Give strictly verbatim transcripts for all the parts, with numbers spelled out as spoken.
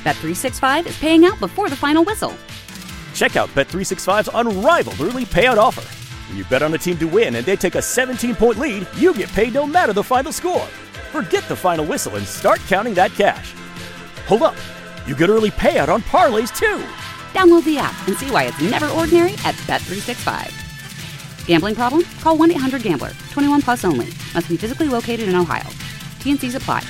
Bet three sixty-five is paying out before the final whistle. Check out Bet three sixty-five's unrivaled early payout offer. When you bet on a team to win and they take a seventeen-point lead, you get paid no matter the final score. Forget the final whistle and start counting that cash. Hold up. You get early payout on parlays, too. Download the app and see why it's never ordinary at Bet three sixty-five. Gambling problem? Call one eight hundred gambler. twenty-one plus only. Must be physically located in Ohio. T N Cs apply.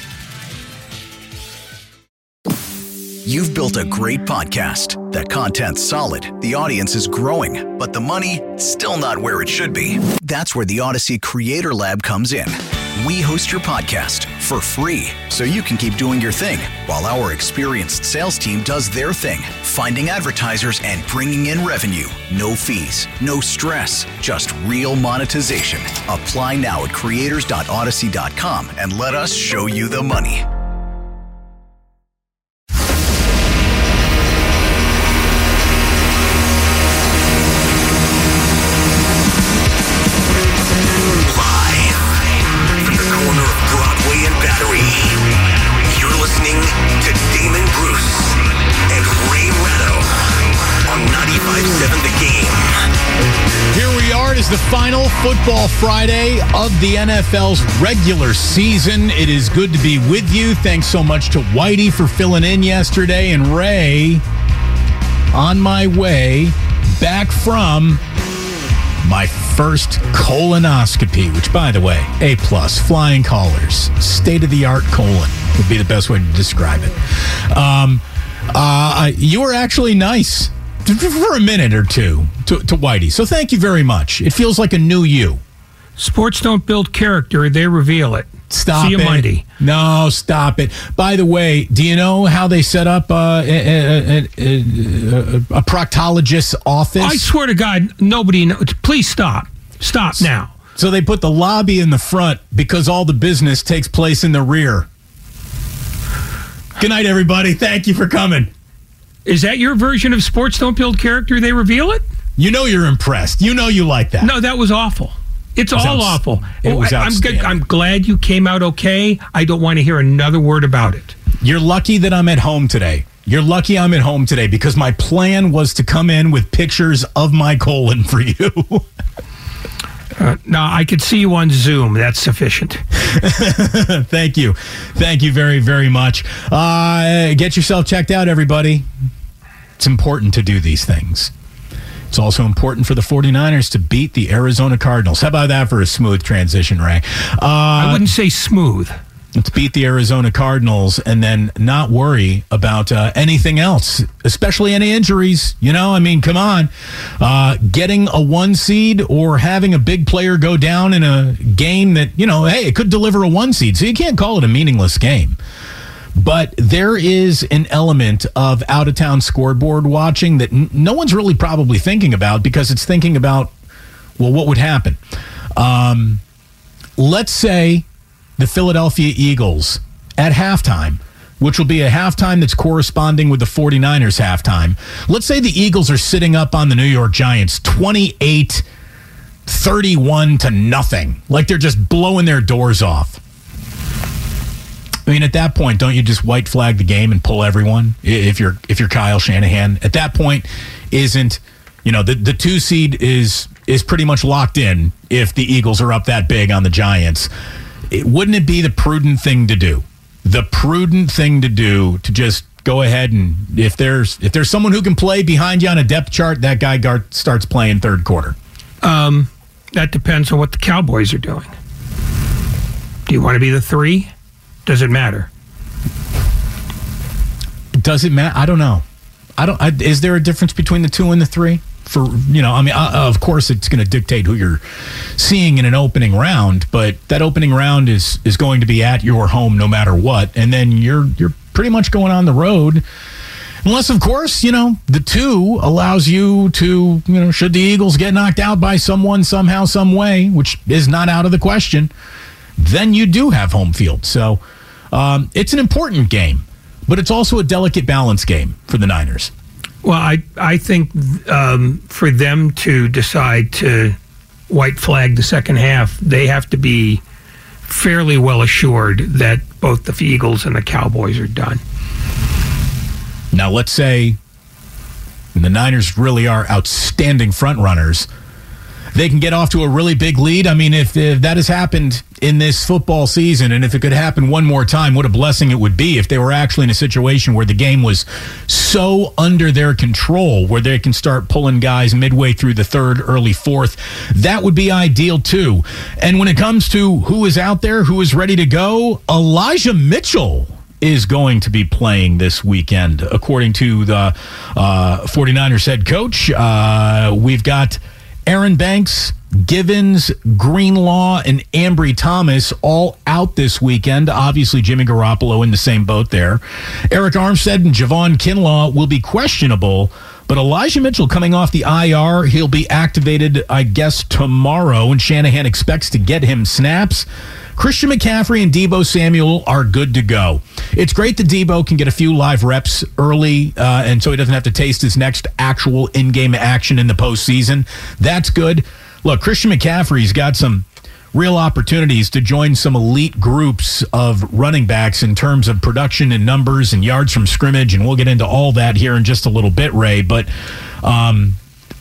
You've built a great podcast. That content's solid. The audience is growing. But the money, still not where it should be. That's where the Odyssey Creator Lab comes in. We host your podcast for free, so you can keep doing your thing while our experienced sales team does their thing, finding advertisers and bringing in revenue. No fees, no stress, just real monetization. Apply now at creators dot odyssey dot com and let us show you the money. You're listening to Damon Bruce and Ray Ratto on ninety-five point seven The Game. Here we are. It is the final Football Friday of the N F L's regular season. It is good to be with you. Thanks so much to Whitey for filling in yesterday. And Ray, on my way back from my first colonoscopy, which, by the way, A plus, flying colors, state-of-the-art colon would be the best way to describe it. Um, uh, you were actually nice for a minute or two to, to Whitey, so thank you very much. It feels like a new you. Sports don't build character, they reveal it. Stop See you it. Monday. No, stop it. By the way, do you know how they set up uh, a, a, a, a, a proctologist's office? I swear to God, nobody knows. Please stop. Stop now. So they put the lobby in the front because all the business takes place in the rear. Good night, everybody. Thank you for coming. Is that your version of sports don't build character, they reveal it? You know you're impressed. You know you like that. No, that was awful. It's It was all outs- awful. it was I'm, good, outstanding. I'm glad you came out okay. I don't want to hear another word about it. You're lucky that I'm at home today. You're lucky I'm at home today because my plan was to come in with pictures of my colon for you. Uh, no, I could see you on Zoom. That's sufficient. Thank you. Thank you very, very much. Uh, get yourself checked out, everybody. It's important to do these things. It's also important for the 49ers to beat the Arizona Cardinals. How about that for a smooth transition, Ray? Uh, I wouldn't say smooth. Let's beat the Arizona Cardinals and then not worry about uh, anything else, especially any injuries. You know, I mean, come on. Uh, getting a one seed or having a big player go down in a game that, you know, hey, it could deliver a one seed. So you can't call it a meaningless game. But there is an element of out-of-town scoreboard watching that n- no one's really probably thinking about because it's thinking about, well, what would happen? Um, let's say the Philadelphia Eagles at halftime, which will be a halftime that's corresponding with the 49ers halftime. Let's say the Eagles are sitting up on the New York Giants twenty-eight thirty-one to nothing, like they're just blowing their doors off. I mean, at that point, don't you just white flag the game and pull everyone? If you're if you're Kyle Shanahan, at that point, isn't you know the the two seed is is pretty much locked in if the Eagles are up that big on the Giants. It, wouldn't it be the prudent thing to do? The prudent thing to do to just go ahead and if there's if there's someone who can play behind you on a depth chart, that guy guard starts playing third quarter. Um, that depends on what the Cowboys are doing. Do you want to be the three? Does it matter? Does it matter? I don't know. I don't. I, is there a difference between the two and the three? For you know, I mean, uh, of course, it's going to dictate who you're seeing in an opening round, but that opening round is is going to be at your home no matter what, and then you're you're pretty much going on the road, unless, of course, you know, the two allows you to, you know, should the Eagles get knocked out by someone somehow, some way, which is not out of the question, then you do have home field. So um, it's an important game, but it's also a delicate balance game for the Niners. Well, I I think um, for them to decide to white flag the second half, they have to be fairly well assured that both the Eagles and the Cowboys are done. Now, let's say the Niners really are outstanding front runners. They can get off to a really big lead. I mean, if, if that has happened in this football season, and if it could happen one more time, what a blessing it would be if they were actually in a situation where the game was so under their control, where they can start pulling guys midway through the third, early fourth. That would be ideal, too. And when it comes to who is out there, who is ready to go, Elijah Mitchell is going to be playing this weekend, according to the uh, 49ers head coach. Uh, we've got Aaron Banks, Givens, Greenlaw, and Ambry Thomas all out this weekend. Obviously, Jimmy Garoppolo in the same boat there. Eric Armstead and Javon Kinlaw will be questionable, but Elijah Mitchell coming off the I R, he'll be activated, I guess, tomorrow, and Shanahan expects to get him snaps. Christian McCaffrey and Deebo Samuel are good to go. It's great that Deebo can get a few live reps early, uh, and so he doesn't have to taste his next actual in-game action in the postseason. That's good. Look, Christian McCaffrey's got some real opportunities to join some elite groups of running backs in terms of production and numbers and yards from scrimmage, and we'll get into all that here in just a little bit, Ray. But um,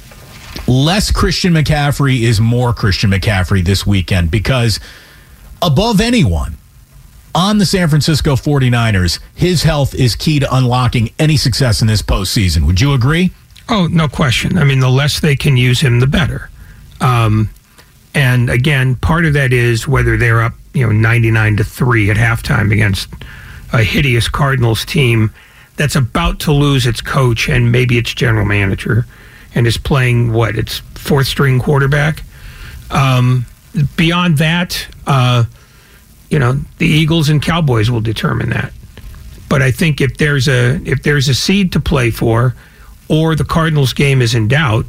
less Christian McCaffrey is more Christian McCaffrey this weekend, because above anyone on the San Francisco 49ers, his health is key to unlocking any success in this postseason. Would you agree? Oh, no question. I mean, the less they can use him, the better. Um, and again, part of that is whether they're up, you know, ninety-nine to three at halftime against a hideous Cardinals team that's about to lose its coach and maybe its general manager, and is playing what, its fourth string quarterback. Um, beyond that, uh, you know, the Eagles and Cowboys will determine that. But I think if there's a if there's a seed to play for, or the Cardinals game is in doubt,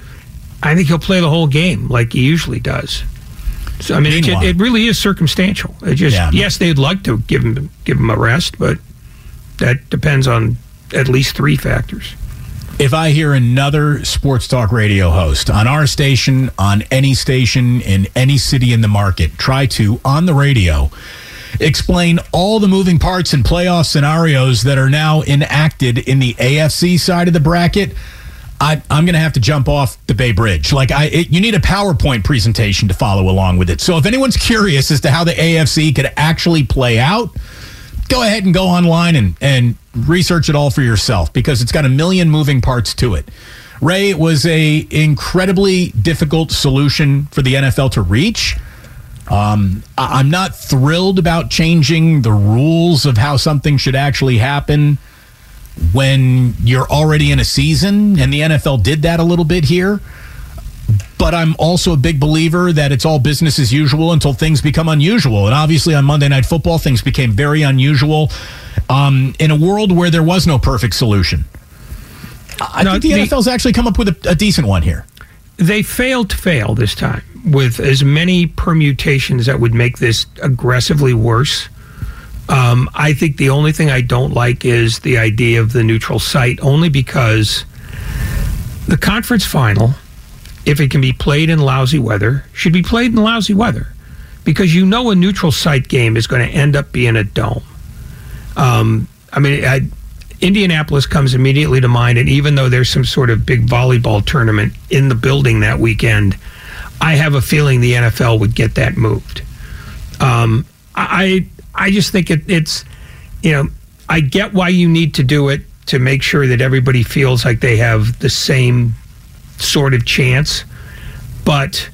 I think he'll play the whole game like he usually does. So I mean, it, it really is circumstantial. It just yeah. yes, they'd like to give him give him a rest, but that depends on at least three factors. If I hear another sports talk radio host on our station, on any station, in any city in the market, try to, on the radio, explain all the moving parts and playoff scenarios that are now enacted in the A F C side of the bracket, I, I'm going to have to jump off the Bay Bridge. Like I, it, you need a PowerPoint presentation to follow along with it. So if anyone's curious as to how the A F C could actually play out, go ahead and go online and, and research it all for yourself, because it's got a million moving parts to it. Ray, it was a incredibly difficult solution for the N F L to reach. Um, I, I'm not thrilled about changing the rules of how something should actually happen when you're already in a season, and the N F L did that a little bit here. But I'm also a big believer that it's all business as usual until things become unusual. And obviously on Monday Night Football, things became very unusual um, in a world where there was no perfect solution. I no, think the, the N F L's actually come up with a, a decent one here. They failed to fail this time with as many permutations that would make this aggressively worse. Um, I think the only thing I don't like is the idea of the neutral site, only because the conference final, if it can be played in lousy weather, should be played in lousy weather, because you know a neutral site game is going to end up being a dome. Um, I mean, I, Indianapolis comes immediately to mind, and even though there's some sort of big volleyball tournament in the building that weekend, I have a feeling the N F L would get that moved. Um, I I just think it, it's, you know, I get why you need to do it, to make sure that everybody feels like they have the same sort of chance, but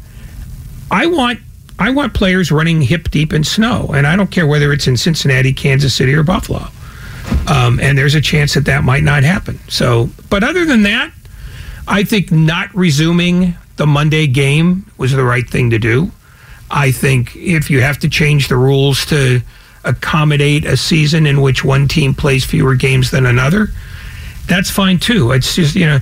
I want I want players running hip deep in snow, and I don't care whether it's in Cincinnati, Kansas City, or Buffalo. Um, and there's a chance that that might not happen. So, but other than that, I think not resuming the Monday game was the right thing to do. I think if you have to change the rules to accommodate a season in which one team plays fewer games than another, that's fine too. It's just, you know,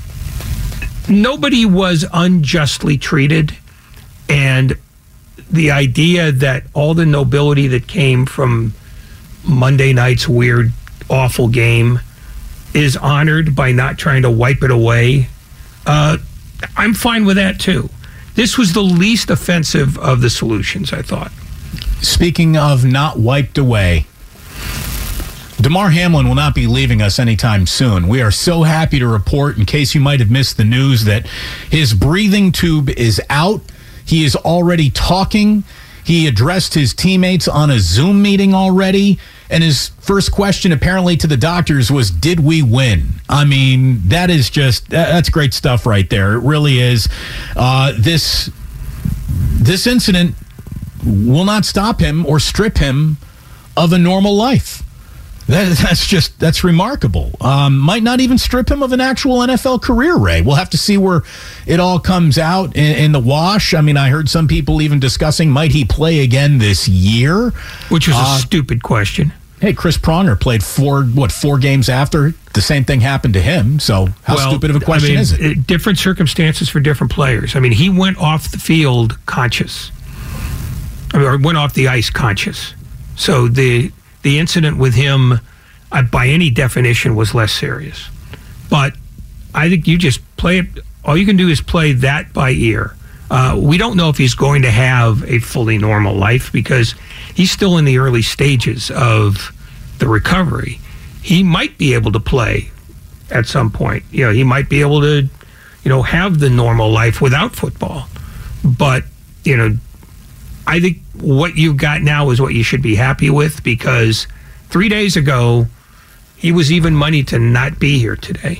nobody was unjustly treated, and the idea that all the nobility that came from Monday night's weird, awful game is honored by not trying to wipe it away, uh, I'm fine with that too. This was the least offensive of the solutions, I thought. Speaking of not wiped away, Damar Hamlin will not be leaving us anytime soon. We are so happy to report, in case you might have missed the news, that his breathing tube is out. He is already talking. He addressed his teammates on a Zoom meeting already. And his first question, apparently, to the doctors was, did we win? I mean, that is just, that's great stuff right there. It really is. Uh, this, this incident will not stop him or strip him of a normal life. That, that's just, that's remarkable. Um, might not even strip him of an actual N F L career, Ray. We'll have to see where it all comes out in, in the wash. I mean, I heard some people even discussing, might he play again this year? Which was uh, a stupid question. Hey, Chris Pronger played four, what, four games after the same thing happened to him. So how well, stupid of a question I mean, is it? Different circumstances for different players. I mean, he went off the field conscious. I mean, or went off the ice conscious. So the... The incident with him, uh, by any definition, was less serious. But I think you just play it. All you can do is play that by ear. Uh, we don't know if he's going to have a fully normal life because he's still in the early stages of the recovery. He might be able to play at some point. You know, he might be able to, you know, have the normal life without football. But, you know, I think what you've got now is what you should be happy with, because three days ago, he was even money to not be here today.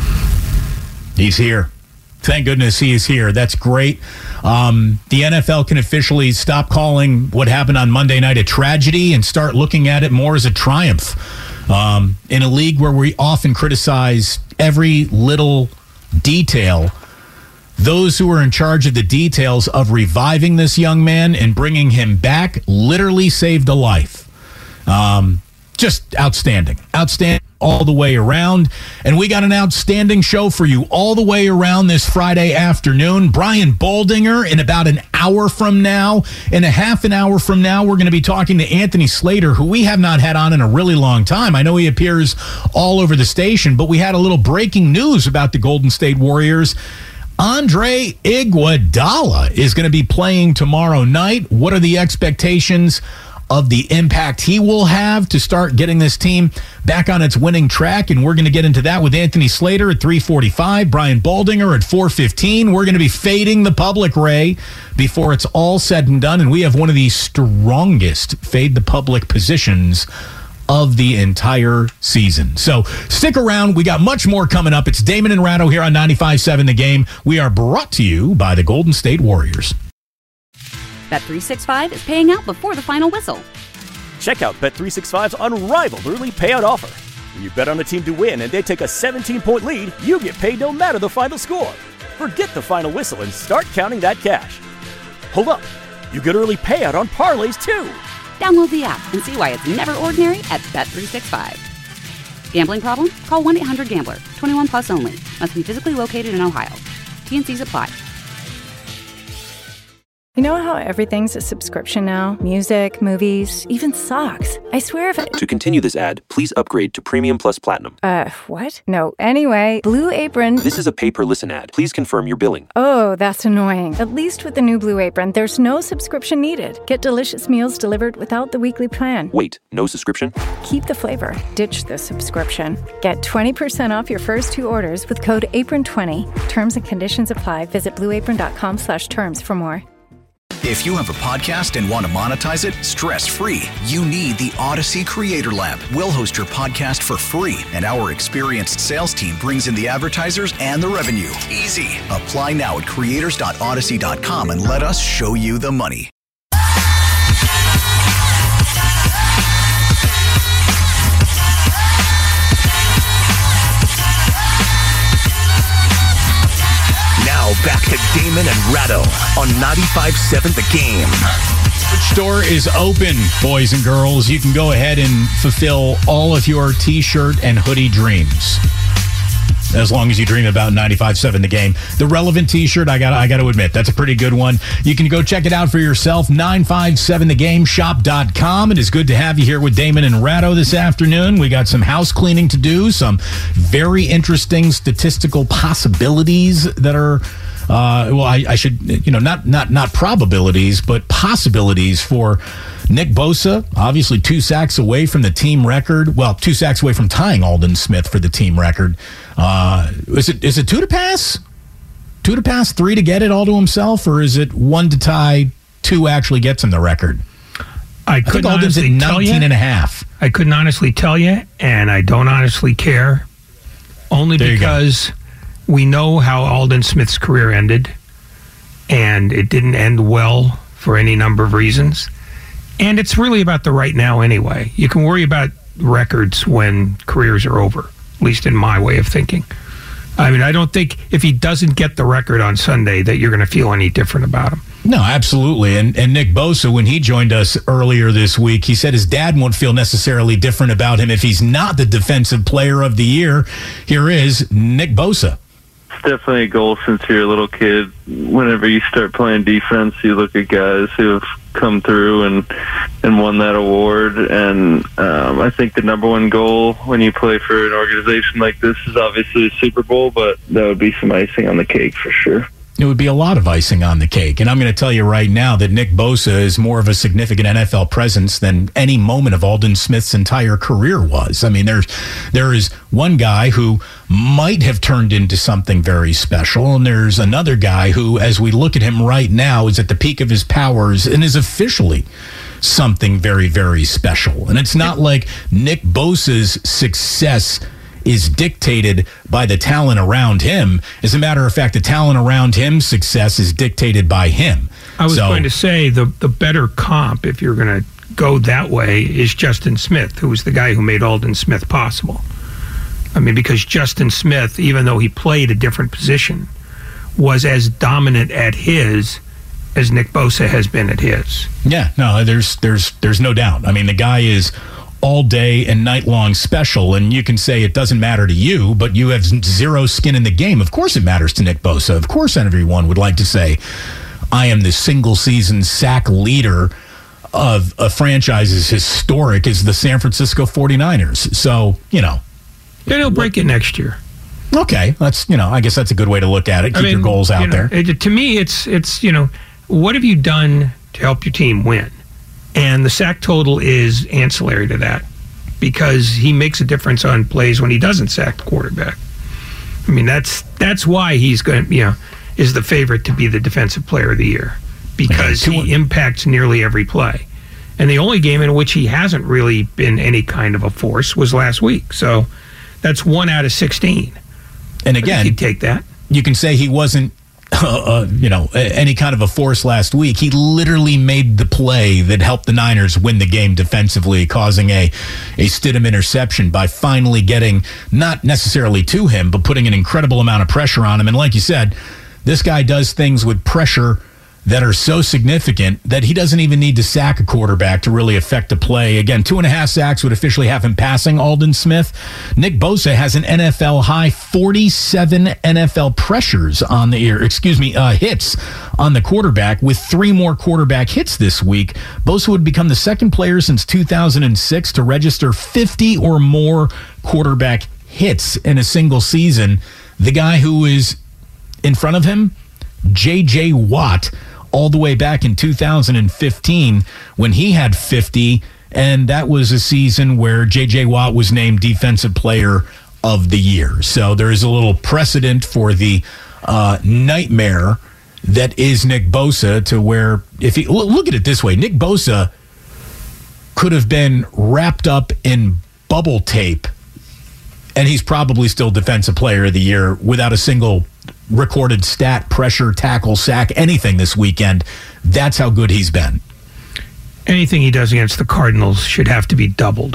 He's here. Thank goodness he is here. That's great. Um, the N F L can officially stop calling what happened on Monday night a tragedy and start looking at it more as a triumph. Um, in a league where we often criticize every little detail, those who are in charge of the details of reviving this young man and bringing him back literally saved a life. Um, just outstanding. Outstanding all the way around. And we got an outstanding show for you all the way around this Friday afternoon. Brian Baldinger in about an hour from now. In a half an hour from now, we're going to be talking to Anthony Slater, who we have not had on in a really long time. I know he appears all over the station, but we had a little breaking news about the Golden State Warriors. Andre Iguodala is going to be playing tomorrow night. What are the expectations of the impact he will have to start getting this team back on its winning track? And we're going to get into that with Anthony Slater at three forty-five, Brian Baldinger at four fifteen. We're going to be fading the public, Ray, before it's all said and done. And we have one of the strongest fade the public positions of the entire season. So stick around. We got much more coming up. It's Damon and Ratto here on ninety-five point seven The Game. We are brought to you by the Golden State Warriors. Bet three sixty-five is paying out before the final whistle. Check out Bet three sixty-five's unrivaled early payout offer. When you bet on a team to win and they take a seventeen-point lead, you get paid no matter the final score. Forget the final whistle and start counting that cash. Hold up. You get early payout on parlays, too. Download the app and see why it's never ordinary at Bet three sixty-five. Gambling problem? Call one eight hundred gambler. twenty-one plus only. Must be physically located in Ohio. T N Cs apply. You know how everything's a subscription now? Music, movies, even socks. I swear if I... To continue this ad, please upgrade to Premium Plus Platinum. Uh, what? No. Anyway, Blue Apron... This is a pay-per-listen ad. Please confirm your billing. Oh, that's annoying. At least with the new Blue Apron, there's no subscription needed. Get delicious meals delivered without the weekly plan. Wait, no subscription? Keep the flavor. Ditch the subscription. Get twenty percent off your first two orders with code apron twenty. Terms and conditions apply. Visit blueapron.com slash terms for more. If you have a podcast and want to monetize it stress-free, you need the Odyssey Creator Lab. We'll host your podcast for free, and our experienced sales team brings in the advertisers and the revenue. Easy. Apply now at creators dot odyssey dot com and let us show you the money. Now back to Damon and Ratto on ninety-five point seven The Game. The store is open, boys and girls. You can go ahead and fulfill all of your T-shirt and hoodie dreams. As long as you dream about ninety-five point seven The Game. The relevant T-shirt, I got I got to admit, that's a pretty good one. You can go check it out for yourself, nine five seven the game shop dot com. It is good to have you here with Damon and Ratto this afternoon. We got some house cleaning to do, some very interesting statistical possibilities that are Uh, well, I, I should, you know, not not not probabilities, but possibilities for Nick Bosa, obviously two sacks away from the team record. Well, two sacks away from tying Aldon Smith for the team record. Uh, is it is it two to pass? Two to pass, three to get it all to himself? Or is it one to tie, two actually gets him the record? I couldn't I think Aldon's at honestly tell nineteen you. and a half. I couldn't honestly tell you, and I don't honestly care. Only There you go. because we know how Aldon Smith's career ended, and it didn't end well for any number of reasons. And it's really about the right now anyway. You can worry about records when careers are over, at least in my way of thinking. I mean, I don't think if he doesn't get the record on Sunday that you're going to feel any different about him. No, absolutely. And and Nick Bosa, when he joined us earlier this week, he said his dad won't feel necessarily different about him if he's not the defensive player of the year. Here is Nick Bosa. It's definitely a goal since you're a little kid. Whenever you start playing defense, you look at guys who have come through and and won that award. And um, I think the number one goal when you play for an organization like this is obviously the Super Bowl, but that would be some icing on the cake for sure. It would be a lot of icing on the cake. And I'm going to tell you right now that Nick Bosa is more of a significant N F L presence than any moment of Aldon Smith's entire career was. I mean, there's there is one guy who might have turned into something very special, and there's another guy who, as we look at him right now, is at the peak of his powers and is officially something very, very special. And it's not like Nick Bosa's success is dictated by the talent around him. As a matter of fact, the talent around him's success is dictated by him. I was So- going to say the the better comp, if you're going to go that way, is Justin Smith, who was the guy who made Aldon Smith possible. I mean, because Justin Smith, even though he played a different position, was as dominant at his as Nick Bosa has been at his. Yeah, no, there's there's there's no doubt. I mean, the guy is all day and night long special, and you can say it doesn't matter to you, but you have zero skin in the game. Of course it matters to Nick Bosa. Of course everyone would like to say, I am the single season sack leader of a franchise as historic as the San Francisco forty-niners. So, you know. Then he'll break it next year. Okay, that's, you know, I guess that's a good way to look at it. Keep I mean, your goals out you know, there. It, to me, it's, it's, you know, what have you done to help your team win? And the sack total is ancillary to that because he makes a difference on plays when he doesn't sack the quarterback. I mean, that's that's why he's going to, you know, is the favorite to be the defensive player of the year because Okay, he impacts nearly every play. And the only game in which he hasn't really been any kind of a force was last week. So that's one out of sixteen. And I think again, he'd take that. you can say he wasn't, uh, uh, you know, any kind of a force last week. He literally made the play that helped the Niners win the game defensively, causing a, a Stidham interception by finally getting, not necessarily to him, but putting an incredible amount of pressure on him. And like you said, this guy does things with pressure that are so significant that he doesn't even need to sack a quarterback to really affect a play. Again, two and a half sacks would officially have him passing Aldon Smith. Nick Bosa has an N F L high forty-seven N F L pressures on the ear, excuse me, uh, hits on the quarterback with three more quarterback hits this week. Bosa would become the second player since two thousand six to register fifty or more quarterback hits in a single season. The guy who is in front of him, J J Watt, all the way back in two thousand fifteen when he had fifty, and that was a season where J J Watt was named Defensive Player of the Year. So there is a little precedent for the uh, nightmare that is Nick Bosa, to where, if he look at it this way, Nick Bosa could have been wrapped up in bubble tape, and he's probably still Defensive Player of the Year without a single recorded stat, pressure, tackle, sack, anything this weekend. That's how good he's been. Anything he does against the Cardinals should have to be doubled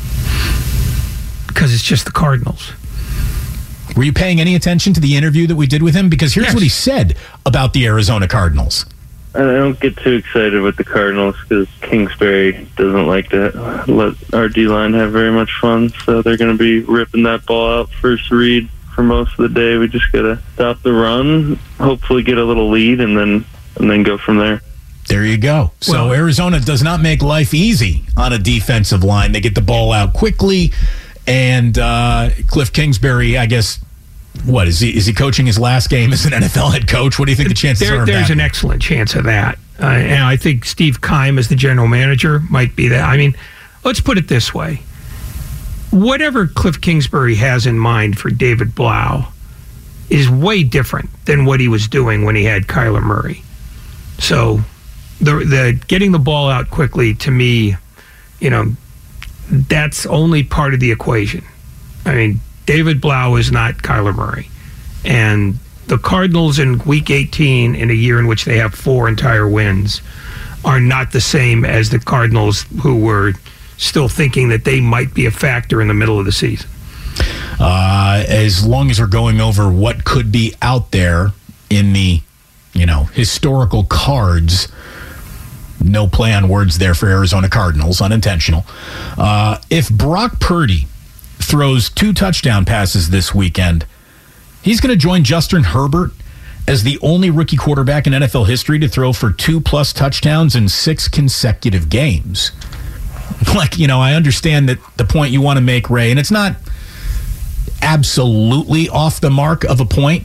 because it's just the Cardinals. Were you paying any attention to the interview that we did with him? Because here's Yes. what he said about the Arizona Cardinals. I don't get too excited with the Cardinals because Kingsbury doesn't like to let our D-line have very much fun, so they're going to be ripping that ball out first read for most of the day. We just got to stop the run, hopefully get a little lead, and then and then go from there. There you go. So Well- Arizona does not make life easy on a defensive line. They get the ball out quickly, and uh, Cliff Kingsbury, I guess, what is he? Is he coaching his last game as an N F L head coach? What do you think the chances There, are of there's that? an excellent chance of that. Uh, and I think Steve Keim, as the general manager, might be that. I mean, let's put it this way. Whatever Cliff Kingsbury has in mind for David Blau is way different than what he was doing when he had Kyler Murray. So the the getting the ball out quickly, to me, you know, that's only part of the equation. I mean, David Blau is not Kyler Murray. And the Cardinals in week eighteen, in a year in which they have four entire wins, are not the same as the Cardinals who were still thinking that they might be a factor in the middle of the season. Uh, as long as we're going over what could be out there in the, you know, historical cards, no play on words there for Arizona Cardinals, unintentional. Uh, if Brock Purdy throws two touchdown passes this weekend, he's going to join Justin Herbert as the only rookie quarterback in N F L history to throw for two-plus touchdowns in six consecutive games. Like, you know, I understand that the point you want to make, Ray, and it's not absolutely off the mark of a point,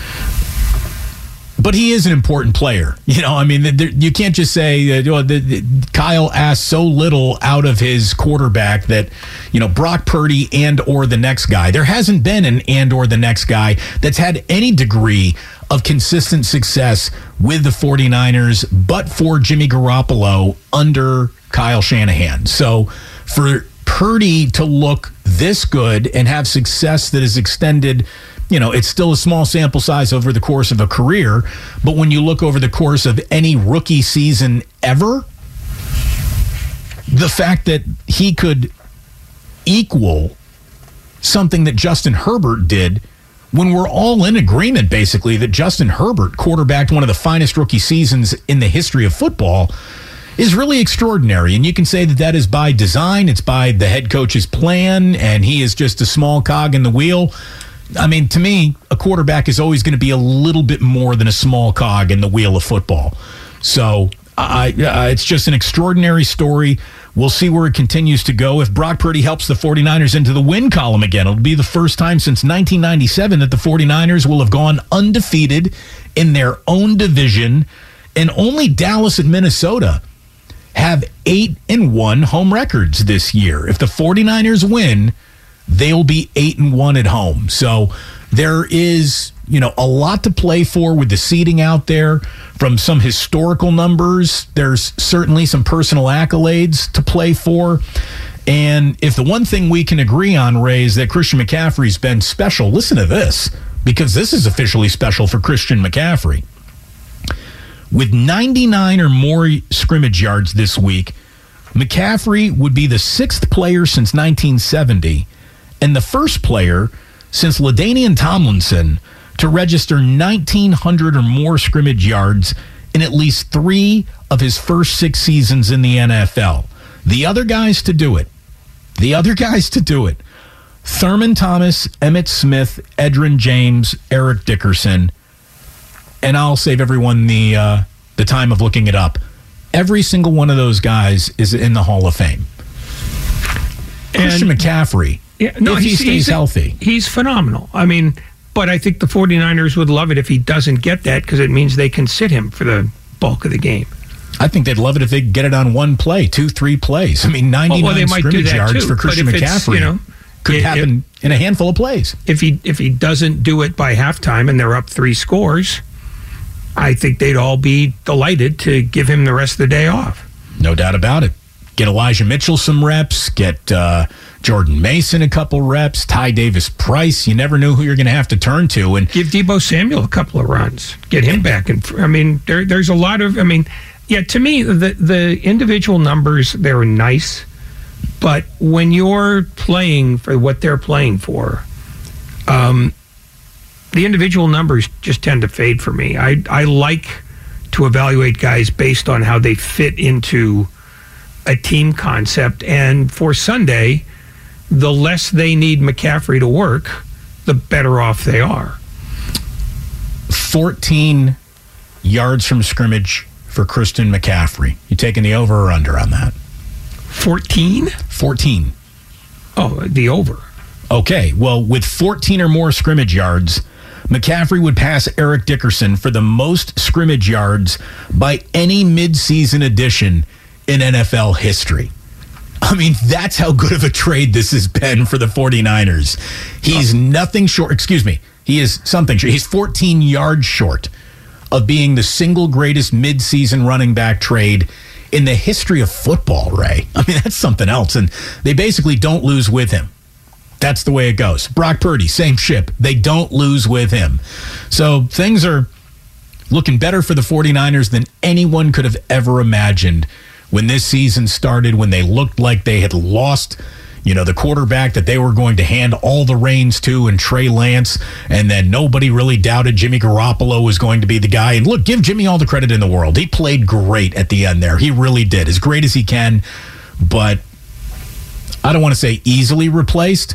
but he is an important player. You know, I mean, there, you can't just say uh, the, the, Kyle asked so little out of his quarterback that, you know, Brock Purdy and or the next guy. There hasn't been an and or the next guy that's had any degree of consistent success with the 49ers, but for Jimmy Garoppolo under Kyle Shanahan. So for Purdy to look this good and have success that is extended, you know, it's still a small sample size over the course of a career, but when you look over the course of any rookie season ever, the fact that he could equal something that Justin Herbert did, when we're all in agreement, basically, that Justin Herbert quarterbacked one of the finest rookie seasons in the history of football, is really extraordinary. And you can say that that is by design. It's by the head coach's plan, and he is just a small cog in the wheel. I mean, to me, a quarterback is always going to be a little bit more than a small cog in the wheel of football. So I, uh, it's just an extraordinary story. We'll see where it continues to go. If Brock Purdy helps the 49ers into the win column again, it'll be the first time since nineteen ninety-seven that the 49ers will have gone undefeated in their own division, and only Dallas and Minnesota have eight and one home records this year. If the 49ers win, they'll be eight and one at home. So there is, you know, a lot to play for with the seeding out there. From some historical numbers, there's certainly some personal accolades to play for. And if the one thing we can agree on, Ray, is that Christian McCaffrey's been special, listen to this, because this is officially special for Christian McCaffrey. With ninety-nine or more scrimmage yards this week, McCaffrey would be the sixth player since nineteen seventy and the first player since LaDainian Tomlinson to register nineteen hundred or more scrimmage yards in at least three of his first six seasons in the N F L. The other guys to do it, the other guys to do it, Thurman Thomas, Emmitt Smith, Edgerrin James, Eric Dickerson, and I'll save everyone the uh, the time of looking it up. Every single one of those guys is in the Hall of Fame. And Christian McCaffrey, yeah, no, if he he's, stays he's, healthy. He's phenomenal. I mean, but I think the 49ers would love it if he doesn't get that, because it means they can sit him for the bulk of the game. I think they'd love it if they could get it on one play, two, three plays. I mean, ninety-nine well, well, scrimmage yards too, for Christian McCaffrey, you know, could it, happen it, in a handful of plays. If he if he doesn't do it by halftime and they're up three scores, I think they'd all be delighted to give him the rest of the day off. No doubt about it. Get Elijah Mitchell some reps. Get uh, Jordan Mason a couple reps. Ty Davis Price. You never know who you're going to have to turn to. And give Deebo Samuel a couple of runs. Get him back. And I mean, there, there's a lot of. I mean, yeah. To me, the the individual numbers, they're nice, but when you're playing for what they're playing for, um, the individual numbers just tend to fade for me. I I like to evaluate guys based on how they fit into a team concept, and for Sunday, the less they need McCaffrey to work, the better off they are. fourteen yards from scrimmage for Christian McCaffrey. You taking the over or under on that? fourteen? fourteen. Oh, the over. Okay, well, with fourteen or more scrimmage yards, McCaffrey would pass Eric Dickerson for the most scrimmage yards by any midseason addition in N F L history. I mean, that's how good of a trade this has been for the 49ers. He's nothing short, excuse me, he is something short. He's fourteen yards short of being the single greatest midseason running back trade in the history of football, Ray. I mean, that's something else. And they basically don't lose with him. That's the way it goes. Brock Purdy, same ship. They don't lose with him. So things are looking better for the 49ers than anyone could have ever imagined when this season started, when they looked like they had lost, you know, the quarterback that they were going to hand all the reins to, and Trey Lance, and then nobody really doubted Jimmy Garoppolo was going to be the guy. And look, give Jimmy all the credit in the world. He played great at the end there. He really did, as great as he can, but I don't want to say easily replaced.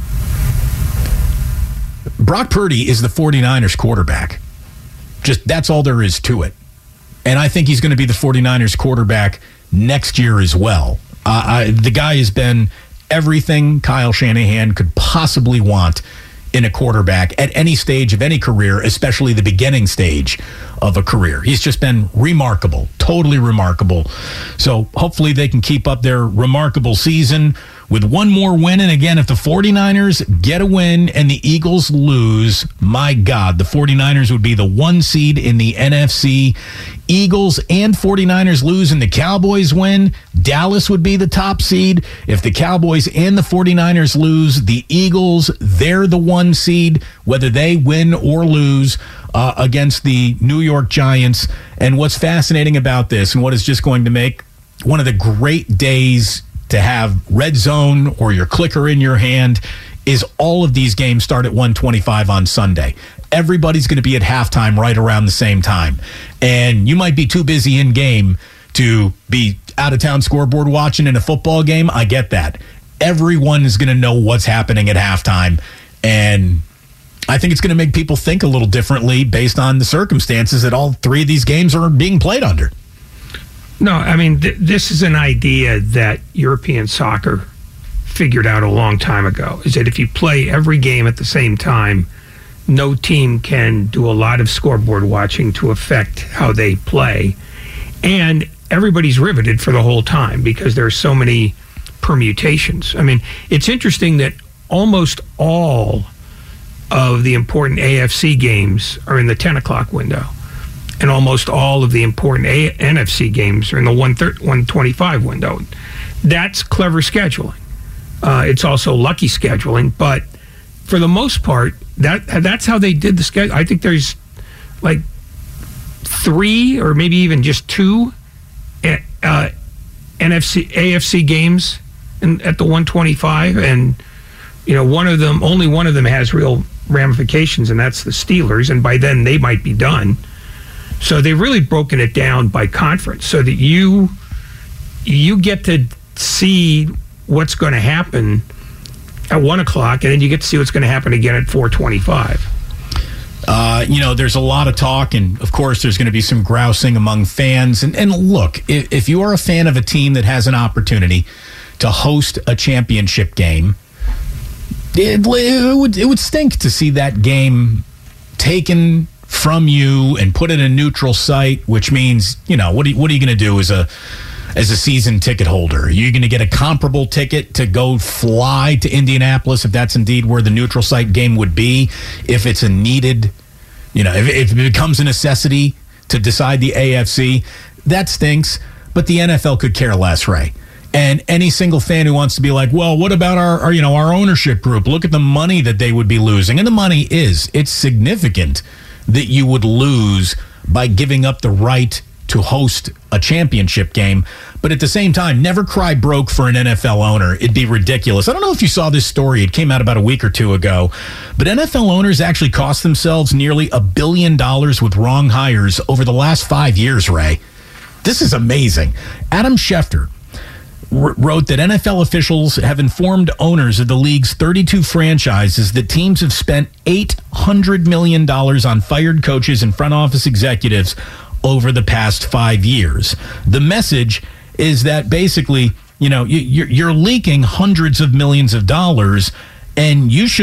Brock Purdy is the 49ers quarterback. Just that's all there is to it. And I think he's going to be the 49ers quarterback next year as well. Uh, I, the guy has been everything Kyle Shanahan could possibly want in a quarterback at any stage of any career, especially the beginning stage of a career. He's just been remarkable, totally remarkable. So hopefully they can keep up their remarkable season with one more win. And again, if the 49ers get a win and the Eagles lose, my God, the 49ers would be the one seed in the N F C. Eagles and 49ers lose and the Cowboys win, Dallas would be the top seed. If the Cowboys and the 49ers lose, the Eagles, they're the one seed, whether they win or lose uh, against the New York Giants. And what's fascinating about this, and what is just going to make one of the great days to have Red Zone or your clicker in your hand, is all of these games start at one twenty-five on Sunday. Everybody's going to be at halftime right around the same time. And you might be too busy in game to be out of town scoreboard watching in a football game. I get that. Everyone is going to know what's happening at halftime. And I think it's going to make people think a little differently based on the circumstances that all three of these games are being played under. No, I mean, th- this is an idea that European soccer figured out a long time ago, is that if you play every game at the same time, no team can do a lot of scoreboard watching to affect how they play. And everybody's riveted for the whole time because there are so many permutations. I mean, it's interesting that almost all of the important A F C games are in the ten o'clock window. And almost all of the important A- N F C games are in the one twenty-five window. That's clever scheduling. Uh, it's also lucky scheduling, but for the most part, that that's how they did the schedule. I think there's like three or maybe even just two uh, N F C A F C games in, at the one twenty-five, and you know, one of them, only one of them has real ramifications, and that's the Steelers. And by then, they might be done. So they've really broken it down by conference, so that you you get to see what's going to happen at one o'clock, and then you get to see what's going to happen again at four twenty-five. Uh, you know, there's a lot of talk, and of course, there's going to be some grousing among fans. And, and look, if, if you are a fan of a team that has an opportunity to host a championship game, it, it would it would stink to see that game taken from you and put in a neutral site, which means, you know, what are, what are you going to do as a as a season ticket holder? Are you going to get a comparable ticket to go fly to Indianapolis if that's indeed where the neutral site game would be? If it's a needed, you know, if, if it becomes a necessity to decide the A F C, that stinks. But the N F L could care less, Ray. And any single fan who wants to be like, well, what about our, our, you know, our ownership group? Look at the money that they would be losing. And the money is, it's significant that you would lose by giving up the right to host a championship game. But at the same time, never cry broke for an N F L owner. It'd be ridiculous. I don't know if you saw this story. It came out about a week or two ago. But N F L owners actually cost themselves nearly a billion dollars with wrong hires over the last five years, Ray. This is amazing. Adam Schefter wrote that N F L officials have informed owners of the league's thirty-two franchises that teams have spent eight hundred million dollars on fired coaches and front office executives over the past five years. The message is that basically, you know, you're, you're leaking hundreds of millions of dollars, and you should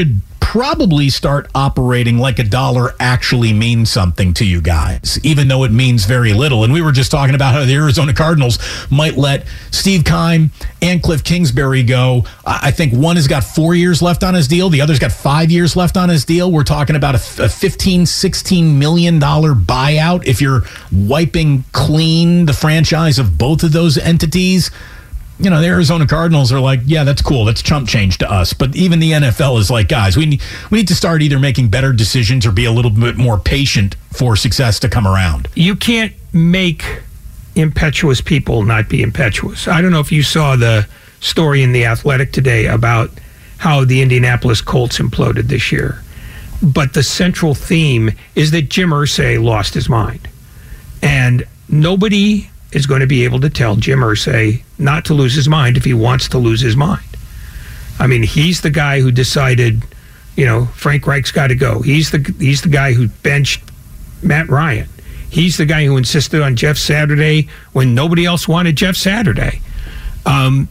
probably start operating like a dollar actually means something to you guys, even though it means very little. And we were just talking about how the Arizona Cardinals might let Steve Keim and Cliff Kingsbury go. I think one has got four years left on his deal. The other's got five years left on his deal. We're talking about a, a fifteen, sixteen million dollars buyout if you're wiping clean the franchise of both of those entities. You know, the Arizona Cardinals are like, yeah, that's cool. That's chump change to us. But even the N F L is like, guys, we need, we need to start either making better decisions or be a little bit more patient for success to come around. You can't make impetuous people not be impetuous. I don't know if you saw the story in The Athletic today about how the Indianapolis Colts imploded this year. But the central theme is that Jim Irsay lost his mind. And nobody is going to be able to tell Jim Irsay not to lose his mind if he wants to lose his mind. I mean, he's the guy who decided, you know, Frank Reich's got to go. He's the he's the guy who benched Matt Ryan. He's the guy who insisted on Jeff Saturday when nobody else wanted Jeff Saturday. Um,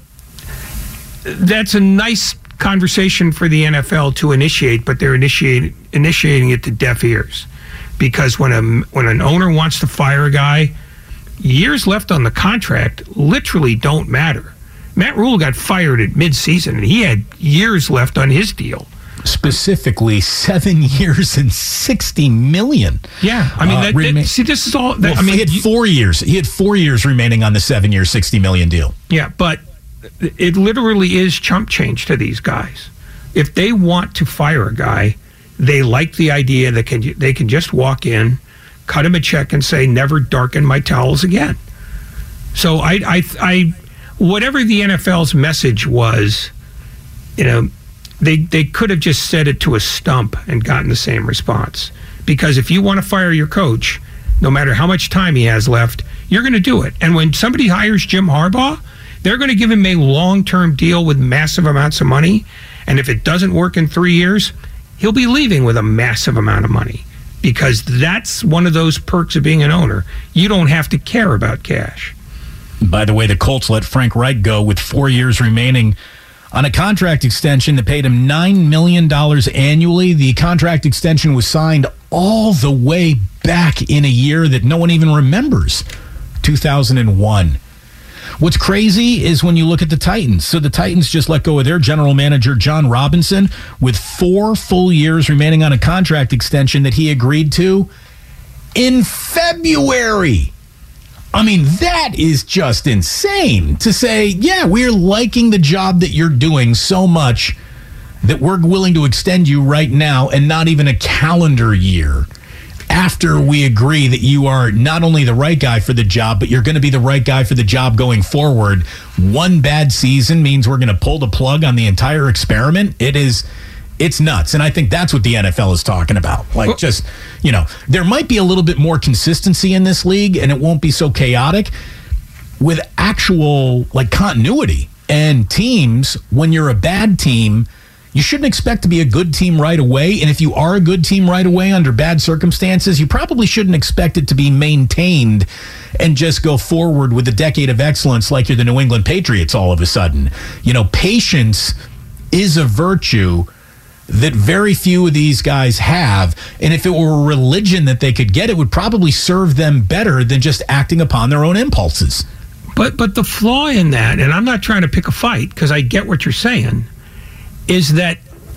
that's a nice conversation for the N F L to initiate, but they're initiate, initiating it to deaf ears. Because when a when an owner wants to fire a guy, years left on the contract literally don't matter. Matt Rule got fired at midseason, and he had years left on his deal. Specifically, seven years and sixty million. Yeah, I mean, uh, that, rema- that, see, this is all. That, well, I mean, he had four years. He had four years remaining on the seven-year, sixty million deal. Yeah, but it literally is chump change to these guys. If they want to fire a guy, they like the idea that can they can just walk in, cut him a check, and say, "Never darken my towels again." So I, I, I, whatever the N F L's message was, you know, they they could have just said it to a stump and gotten the same response. Because if you want to fire your coach, no matter how much time he has left, you're going to do it. And when somebody hires Jim Harbaugh, they're going to give him a long-term deal with massive amounts of money. And if it doesn't work in three years, he'll be leaving with a massive amount of money. Because that's one of those perks of being an owner. You don't have to care about cash. By the way, the Colts let Frank Reich go with four years remaining on a contract extension that paid him nine million dollars annually. The contract extension was signed all the way back in a year that no one even remembers, two thousand one. What's crazy is when you look at the Titans. So the Titans just let go of their general manager, John Robinson, with four full years remaining on a contract extension that he agreed to in February. I mean, that is just insane to say, yeah, we're liking the job that you're doing so much that we're willing to extend you right now and not even a calendar year after we agree that you are not only the right guy for the job, but you're going to be the right guy for the job going forward. One bad season means we're going to pull the plug on the entire experiment. It is... It's nuts, and I think that's what the N F L is talking about. Like, just, you know, there might be a little bit more consistency in this league, and it won't be so chaotic with actual, like, continuity. And teams, when you're a bad team, you shouldn't expect to be a good team right away. And if you are a good team right away under bad circumstances, you probably shouldn't expect it to be maintained and just go forward with a decade of excellence like you're the New England Patriots all of a sudden. You know, patience is a virtue that very few of these guys have. And if it were a religion that they could get, it would probably serve them better than just acting upon their own impulses. But but the flaw in that, and I'm not trying to pick a fight because I get what you're saying, is that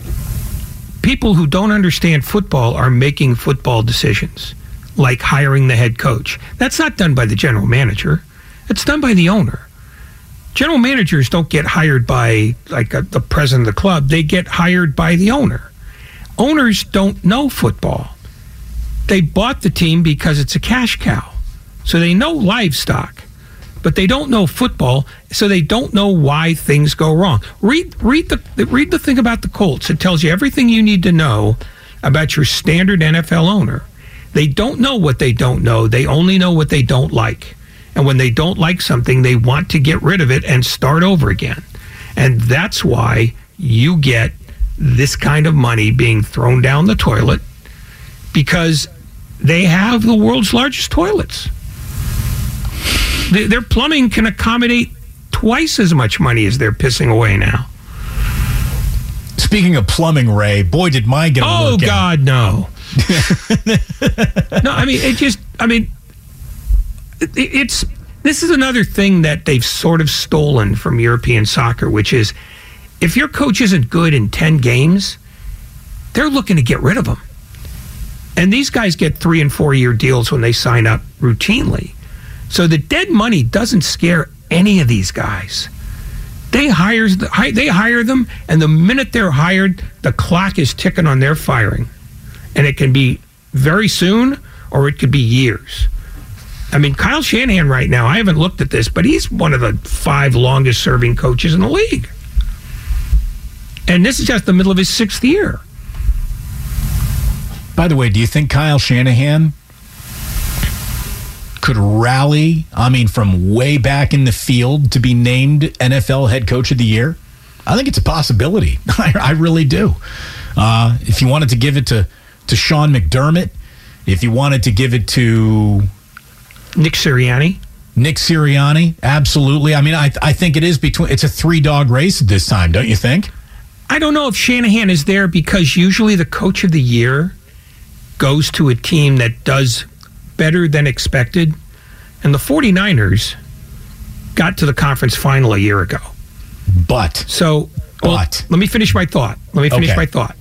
people who don't understand football are making football decisions, like hiring the head coach. That's not done by the general manager. It's done by the owner. General managers don't get hired by like a, the president of the club. They get hired by the owner. Owners don't know football. They bought the team because it's a cash cow. So they know livestock, but they don't know football, so they don't know why things go wrong. Read read the read the thing about the Colts. It tells you everything you need to know about your standard N F L owner. They don't know what they don't know. They only know what they don't like. And when they don't like something, they want to get rid of it and start over again. And that's why you get this kind of money being thrown down the toilet, because they have the world's largest toilets. Their plumbing can accommodate twice as much money as they're pissing away now. Speaking of plumbing, Ray, boy, did mine get a Oh, workout. God, no. No, I mean, it just, I mean, it, it's, this is another thing that they've sort of stolen from European soccer, which is if your coach isn't good in ten games, they're looking to get rid of him. And these guys get three and four year deals when they sign up routinely. So the dead money doesn't scare any of these guys. They hires they hire them, and the minute they're hired, the clock is ticking on their firing. And it can be very soon, or it could be years. I mean, Kyle Shanahan right now, I haven't looked at this, but he's one of the five longest serving coaches in the league. And this is just the middle of his sixth year. By the way, do you think Kyle Shanahan could rally, I mean, from way back in the field to be named N F L head coach of the year? I think it's a possibility. I, I really do. Uh, if you wanted to give it to, to Sean McDermott, if you wanted to give it to Nick Sirianni. Nick Sirianni, absolutely. I mean, I I think it is between, it's a three-dog race at this time, don't you think? I don't know if Shanahan is there because usually the coach of the year goes to a team that does better than expected. And the 49ers got to the conference final a year ago. But. So, well, but. let me finish my thought. Let me finish Okay. my thought.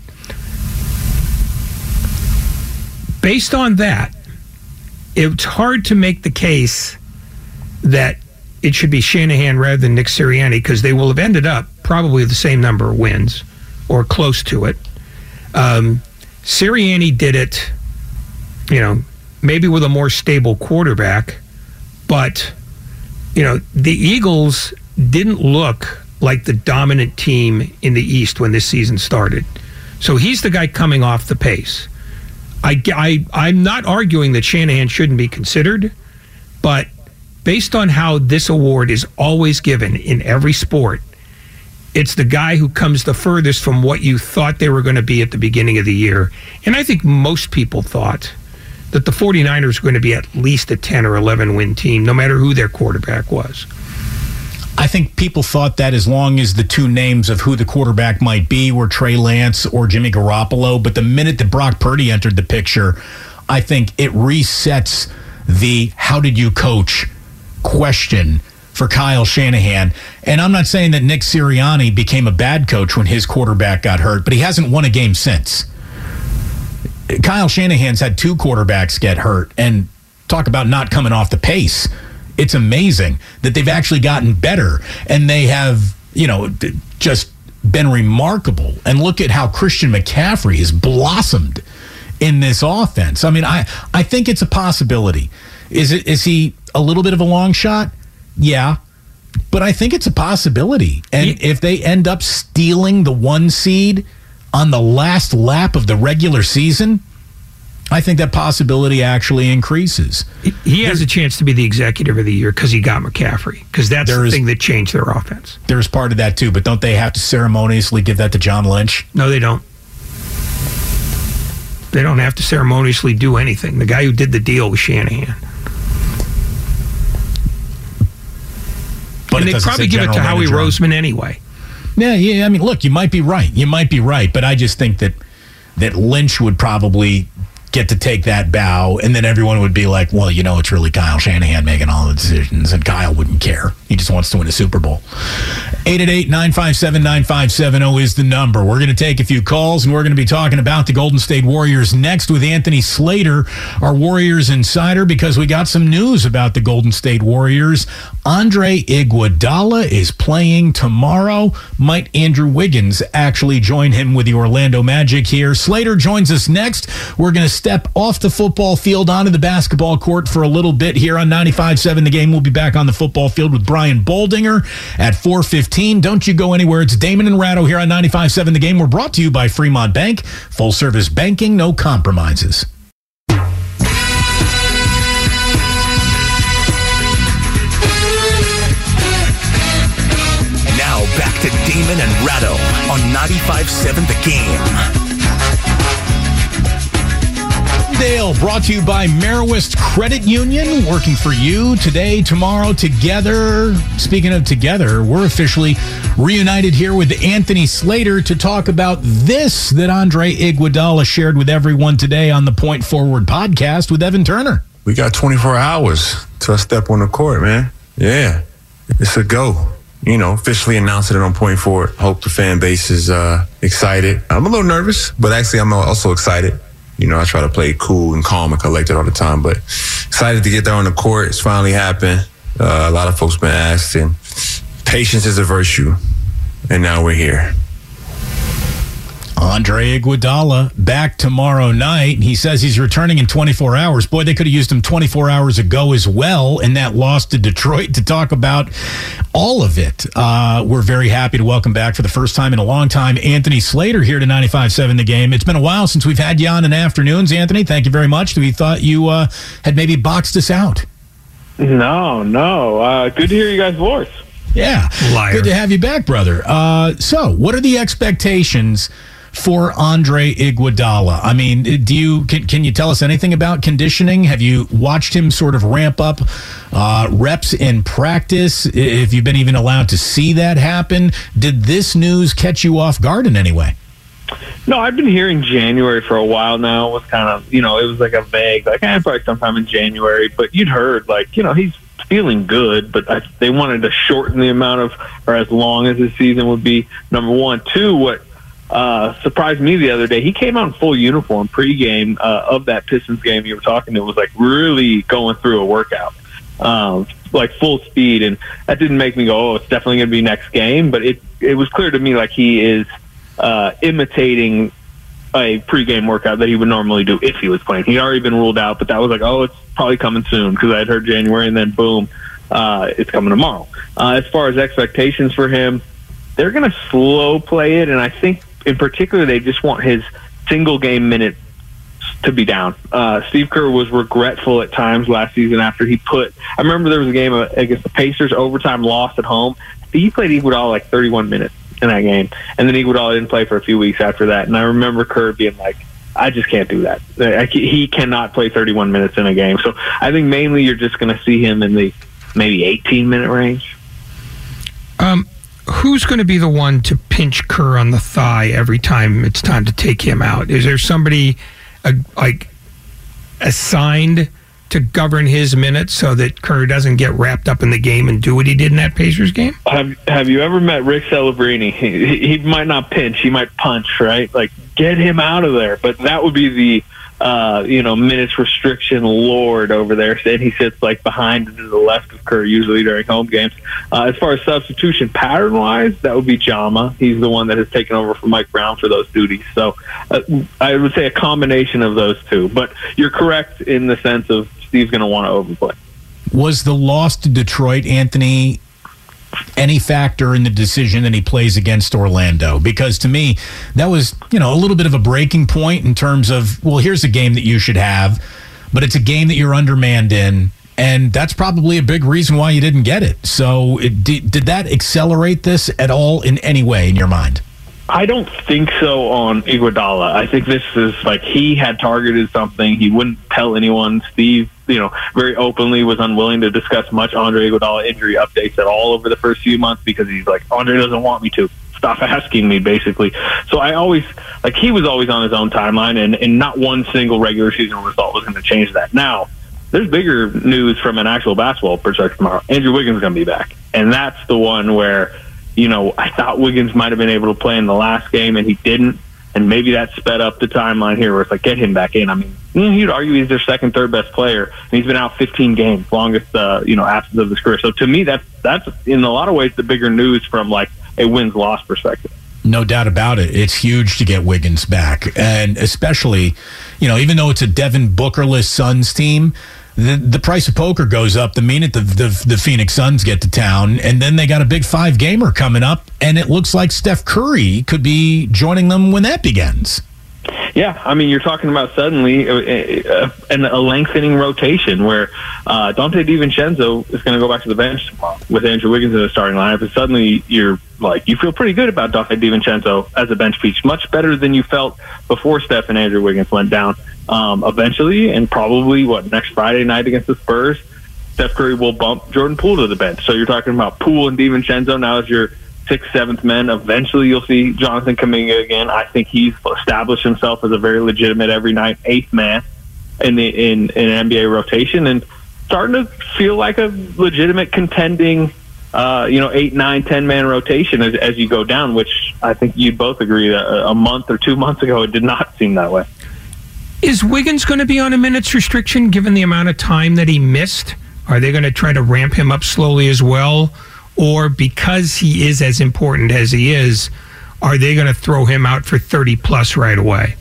Based on that, it's hard to make the case that it should be Shanahan rather than Nick Sirianni because they will have ended up probably the same number of wins or close to it. Um, Sirianni did it, you know, maybe with a more stable quarterback, but, you know, the Eagles didn't look like the dominant team in the East when this season started. So he's the guy coming off the pace. I, I, I'm not arguing that Shanahan shouldn't be considered, but based on how this award is always given in every sport, it's the guy who comes the furthest from what you thought they were going to be at the beginning of the year. And I think most people thought that the 49ers were going to be at least a ten or eleven win team, no matter who their quarterback was. I think people thought that as long as the two names of who the quarterback might be were Trey Lance or Jimmy Garoppolo. But the minute that Brock Purdy entered the picture, I think it resets the how did you coach question for Kyle Shanahan. And I'm not saying that Nick Sirianni became a bad coach when his quarterback got hurt, but he hasn't won a game since. Kyle Shanahan's had two quarterbacks get hurt, and talk about not coming off the pace. It's amazing that they've actually gotten better, and they have, you know, just been remarkable. And look at how Christian McCaffrey has blossomed in this offense. I mean, I, I think it's a possibility. Is it? Is he a little bit of a long shot? Yeah. But I think it's a possibility. And if they end up stealing the one seed on the last lap of the regular season, I think that possibility actually increases. He has a chance to be the executive of the year because he got McCaffrey, because that's the There's- thing that changed their offense. There's part of that too, but don't they have to ceremoniously give that to John Lynch? No, they don't. They don't have to ceremoniously do anything. The guy who did the deal was Shanahan. But and it they doesn't probably say give it to general Howie manager on- Roseman anyway. Yeah, yeah. I mean, look, you might be right. You might be right, but I just think that that Lynch would probably get to take that bow, and then everyone would be like, well, you know, it's really Kyle Shanahan making all the decisions, and Kyle wouldn't care. He just wants to win a Super Bowl. eight eight eight, nine five seven, nine five seven zero is the number. We're going to take a few calls, and we're going to be talking about the Golden State Warriors next with Anthony Slater, our Warriors insider, because we got some news about the Golden State Warriors. Andre Iguodala is playing tomorrow. Might Andrew Wiggins actually join him with the Orlando Magic here? Slater joins us next. We're going to step off the football field onto the basketball court for a little bit here on ninety-five point seven The Game. We'll be back on the football field with Brian Boldinger at four fifteen. Don't you go anywhere. It's Damon and Ratto here on ninety-five point seven The Game. We're brought to you by Fremont Bank. Full service banking, no compromises. Now back to Damon and Ratto on ninety-five point seven The Game. Dale brought to you by Marist Credit Union, working for you today, tomorrow, together. Speaking of together, we're officially reunited here with Anthony Slater to talk about this that Andre Iguodala shared with everyone today on the Point Forward podcast with Evan Turner. We got twenty-four hours till I step on the court, man. Yeah, it's a go. You know, officially announcing it on Point Forward. Hope the fan base is uh, excited. I'm a little nervous, but actually I'm also excited. You know, I try to play cool and calm and collected all the time, but excited to get there on the court. It's finally happened. Uh, a lot of folks been asked, and patience is a virtue, and now we're here. Andre Iguodala back tomorrow night. He says he's returning in twenty-four hours. Boy, they could have used him twenty-four hours ago as well in that loss to Detroit to talk about all of it. Uh, we're very happy to welcome back for the first time in a long time Anthony Slater here to ninety-five point seven The Game. It's been a while since we've had you on in afternoons, Anthony. Thank you very much. We thought you uh, had maybe boxed us out. No, no. Uh, good to hear you guys' voice. Yeah. Liar. Good to have you back, brother. Uh, so, what are the expectations for Andre Iguodala? I mean, do you can, can you tell us anything about conditioning? Have you watched him sort of ramp up uh, reps in practice? If you've been even allowed to see that happen, did this news catch you off guard in any way? No, I've been hearing January for a while now. It was kind of, you know, it was like a vague, like, eh, probably sometime in January. But you'd heard, like, you know, he's feeling good, but I, they wanted to shorten the amount of, or as long as the season would be, number one. Two, what Uh, surprised me the other day, he came out in full uniform pregame uh, of that Pistons game you were talking to. It was like really going through a workout, um, like full speed, and that didn't make me go, oh, it's definitely going to be next game, but it it was clear to me like he is uh, imitating a pregame workout that he would normally do if he was playing. He'd already been ruled out, but that was like, oh, it's probably coming soon, because I had heard January, and then boom, uh, it's coming tomorrow. Uh, as far as expectations for him, they're going to slow play it, and I think in particular, they just want his single game minutes to be down. Uh, Steve Kerr was regretful at times last season after he put, I remember there was a game against the Pacers, overtime loss at home. He played Iguodala like thirty-one minutes in that game, and then Iguodala didn't play for a few weeks after that. And I remember Kerr being like, I just can't do that. He cannot play thirty-one minutes in a game. So I think mainly you're just going to see him in the maybe eighteen minute range. Um, Who's going to be the one to pinch Kerr on the thigh every time it's time to take him out? Is there somebody uh, like assigned to govern his minutes so that Kerr doesn't get wrapped up in the game and do what he did in that Pacers game? Have Have you ever met Rick Celebrini? He, he might not pinch, he might punch, right? Like, get him out of there. But that would be the uh, you know, minutes restriction lord over there. And he sits like behind and to the left of Kerr usually during home games. Uh, as far as substitution pattern wise, that would be Jama. He's the one that has taken over from Mike Brown for those duties. So uh, I would say a combination of those two. But you're correct in the sense of Steve's going to want to overplay. Was the loss to Detroit, Anthony, any factor in the decision that he plays against Orlando? Because to me, that was, you know, a little bit of a breaking point in terms of, well, here's a game that you should have, but it's a game that you're undermanned in, and that's probably a big reason why you didn't get it. So it, did, did that accelerate this at all in any way in your mind? I don't think so on Iguodala. I think this is like he had targeted something. He wouldn't tell anyone. Steve, you know, very openly was unwilling to discuss much Andre Iguodala injury updates at all over the first few months because he's like, Andre doesn't want me to. Stop asking me, basically. So I always, like, he was always on his own timeline, and, and not one single regular season result was going to change that. Now, there's bigger news from an actual basketball perspective tomorrow. Andrew Wiggins is going to be back, and that's the one where, you know, I thought Wiggins might have been able to play in the last game, and he didn't. And maybe that sped up the timeline here where it's like, get him back in. I mean, you'd argue he's their second, third best player, and he's been out fifteen games, longest, uh, you know, absence of his career. So to me, that's, that's in a lot of ways the bigger news from, like, a wins-loss perspective. No doubt about it. It's huge to get Wiggins back. And especially, you know, even though it's a Devin Booker-less Suns team, The, the price of poker goes up the minute the, the the Phoenix Suns get to town, and then they got a big five gamer coming up, and it looks like Steph Curry could be joining them when that begins. Yeah, I mean, you're talking about suddenly a, a, a lengthening rotation where uh, Dante DiVincenzo is going to go back to the bench tomorrow with Andrew Wiggins in the starting lineup, and suddenly you're like, you feel pretty good about Dante DiVincenzo as a bench piece, much better than you felt before Steph and Andrew Wiggins went down. um, eventually, and probably, what, next Friday night against the Spurs, Steph Curry will bump Jordan Poole to the bench. So you're talking about Poole and DiVincenzo now as your sixth, seventh men. Eventually you'll see Jonathan Kuminga again. I think he's established himself as a very legitimate every night eighth man in the in, in an N B A rotation, and starting to feel like a legitimate contending uh, you know, eight, nine, ten man rotation as, as you go down, which I think you'd both agree that a, a month or two months ago it did not seem that way. Is Wiggins going to be on a minutes restriction given the amount of time that he missed? Are they going to try to ramp him up slowly as well? Or because he is as important as he is, are they going to throw him out for thirty plus right away?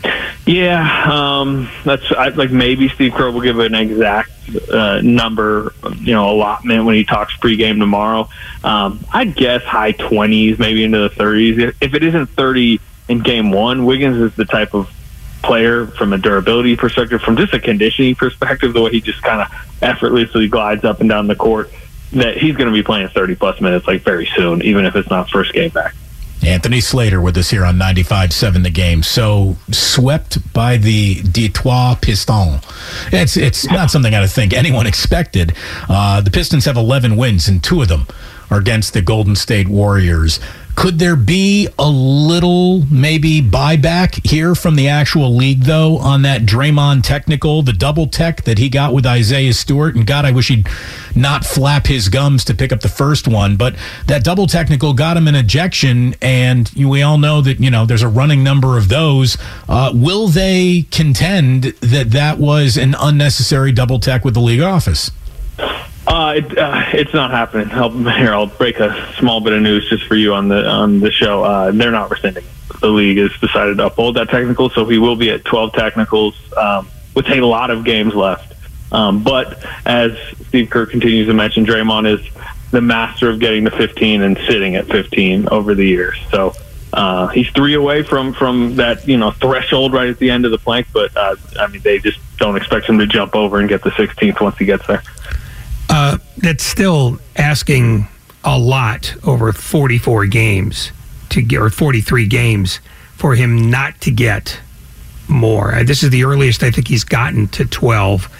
Yeah, um, that's I, like maybe Steve Kerr will give an exact uh, number, you know, allotment when he talks pregame tomorrow. Um, I'd guess high twenties, maybe into the thirties. If, if it isn't thirty in game one, Wiggins is the type of player from a durability perspective, from just a conditioning perspective, the way he just kind of effortlessly glides up and down the court, that he's going to be playing thirty plus minutes like very soon, even if it's not first game back. Anthony Slater with us here on ninety-five point seven The Game. So swept by the Detroit Pistons. It's it's not something I think anyone expected. Uh, the Pistons have eleven wins, and two of them are against the Golden State Warriors. Could there be a little maybe buyback here from the actual league, though, on that Draymond technical, the double tech that he got with Isaiah Stewart? And God, I wish he'd not flap his gums to pick up the first one. But that double technical got him an ejection, and we all know that, you know, there's a running number of those. Uh, will they contend that that was an unnecessary double tech with the league office? Uh, it, uh, it's not happening. I'll, here, I'll break a small bit of news just for you on the on the show. Uh, they're not rescinding it. The league has decided to uphold that technical, so he will be at twelve technicals um, with a lot of games left. Um, but as Steve Kerr continues to mention, Draymond is the master of getting to fifteen and sitting at fifteen over the years. So uh, he's three away from, from that, you know, threshold right at the end of the plank. But uh, I mean, they just don't expect him to jump over and get the sixteenth once he gets there. Uh, that's still asking a lot over forty-four games to get, or forty-three games for him not to get more. Uh, this is the earliest I think he's gotten to twelve.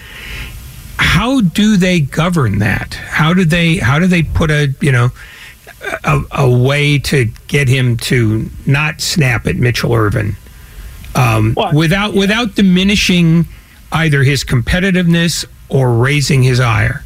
How do they govern that? How do they how do they put a you know a, a way to get him to not snap at Mitchell Irvin um, without without diminishing either his competitiveness or raising his ire?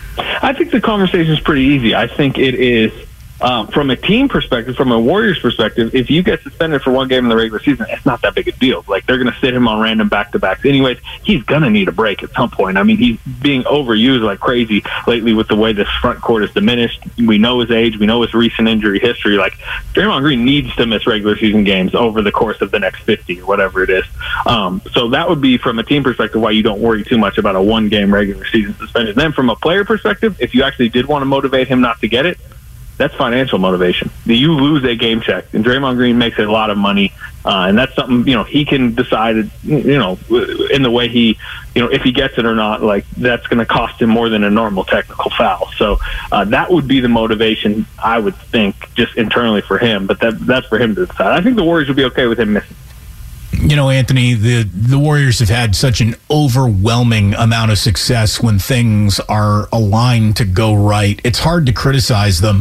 I think the conversation is pretty easy. I think it is, um, from a team perspective, from a Warriors perspective, if you get suspended for one game in the regular season, it's not that big a deal. Like, they're going to sit him on random back-to-backs. Anyways, he's going to need a break at some point. I mean, he's being overused like crazy lately with the way this front court is diminished. We know his age. We know his recent injury history. Like, Draymond Green needs to miss regular season games over the course of the next fifty or whatever it is. Um, so that would be, from a team perspective, why you don't worry too much about a one-game regular season suspension. Then from a player perspective, if you actually did want to motivate him not to get it, that's financial motivation. You lose a game check, and Draymond Green makes a lot of money, uh, and that's something, you know, he can decide, you know, in the way he, you know, if he gets it or not, like, that's going to cost him more than a normal technical foul. So uh, that would be the motivation, I would think, just internally for him, but that that's for him to decide. I think the Warriors would be okay with him missing. You know, Anthony, the, the Warriors have had such an overwhelming amount of success when things are aligned to go right. It's hard to criticize them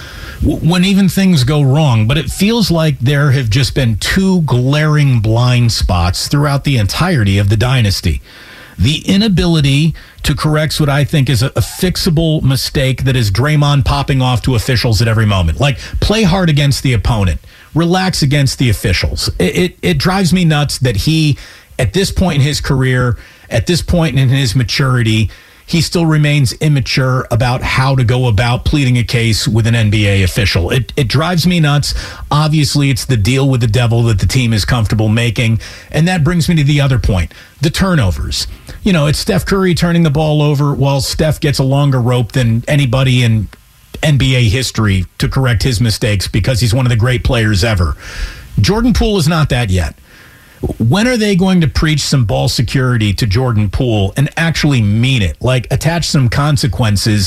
when even things go wrong, but it feels like there have just been two glaring blind spots throughout the entirety of the dynasty. The inability to correct what I think is a, a fixable mistake that is Draymond popping off to officials at every moment. Like, play hard against the opponent. Relax against the officials. It, it, it drives me nuts that he, at this point in his career, at this point in his maturity, he still remains immature about how to go about pleading a case with an N B A official. It, it drives me nuts. Obviously, it's the deal with the devil that the team is comfortable making. And that brings me to the other point, the turnovers. You know, it's Steph Curry turning the ball over while Steph gets a longer rope than anybody in N B A history to correct his mistakes because he's one of the great players ever. Jordan Poole is not that yet. When are they going to preach some ball security to Jordan Poole and actually mean it? Like, attach some consequences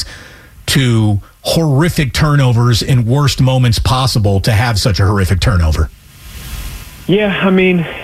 to horrific turnovers in worst moments possible to have such a horrific turnover. Yeah, I mean,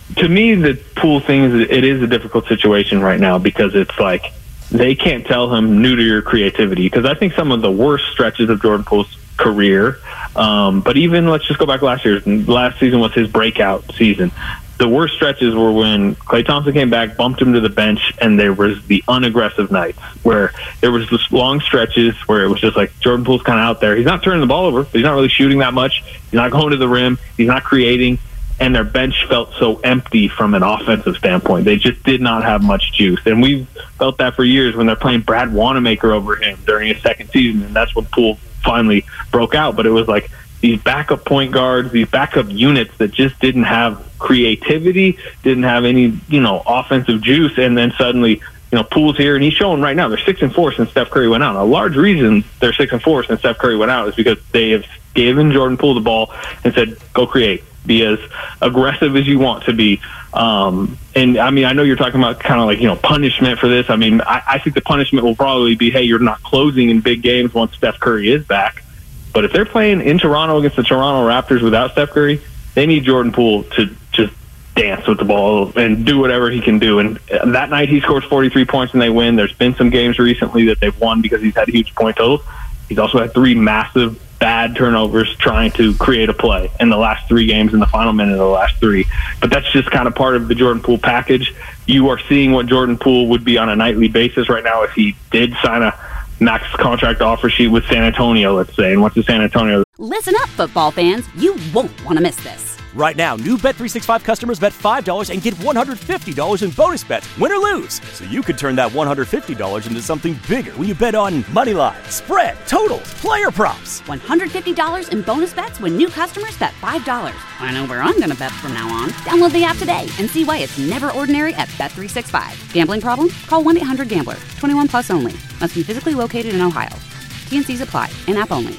to me, the Poole thing is it is a difficult situation right now because it's like they can't tell him new to your creativity, because I think some of the worst stretches of Jordan Poole's career, um, but even let's just go back last year. Last season was his breakout season. The worst stretches were when Klay Thompson came back, bumped him to the bench, and there was the unaggressive nights where there was this long stretches where it was just like Jordan Poole's kind of out there. He's not turning the ball over, but he's not really shooting that much. He's not going to the rim. He's not creating. And their bench felt so empty from an offensive standpoint. They just did not have much juice. And we've felt that for years when they're playing Brad Wanamaker over him during his second season, and that's when Poole finally broke out. But it was like these backup point guards, these backup units that just didn't have creativity, didn't have any, you know, offensive juice, and then suddenly, you know, Poole's here, and he's showing right now they're six and four since Steph Curry went out. A large reason they're six and four since Steph Curry went out is because they have given Jordan Poole the ball and said, go create. Be as aggressive as you want to be. Um, and, I mean, I know you're talking about kind of like, you know, punishment for this. I mean, I, I think the punishment will probably be, hey, you're not closing in big games once Steph Curry is back. But if they're playing in Toronto against the Toronto Raptors without Steph Curry, they need Jordan Poole to just dance with the ball and do whatever he can do. And that night he scores forty-three points and they win. There's been some games recently that they've won because he's had huge point totals. He's also had three massive bad turnovers trying to create a play in the last three games in the final minute of the last three. But that's just kind of part of the Jordan Poole package. You are seeing what Jordan Poole would be on a nightly basis right now if he did sign a max contract offer sheet with San Antonio, let's say. And what's the San Antonio? Listen up, football fans. You won't want to miss this. Right now, new Bet three sixty-five customers bet five dollars and get one hundred fifty dollars in bonus bets, win or lose. So you could turn that one hundred fifty dollars into something bigger when you bet on money line, spread, totals, player props. one hundred fifty dollars in bonus bets when new customers bet five dollars. I know where I'm going to bet from now on. Download the app today and see why it's never ordinary at Bet three sixty-five. Gambling problem? Call one eight hundred gambler. twenty-one plus only. Must be physically located in Ohio. T N Cs apply. In-app only.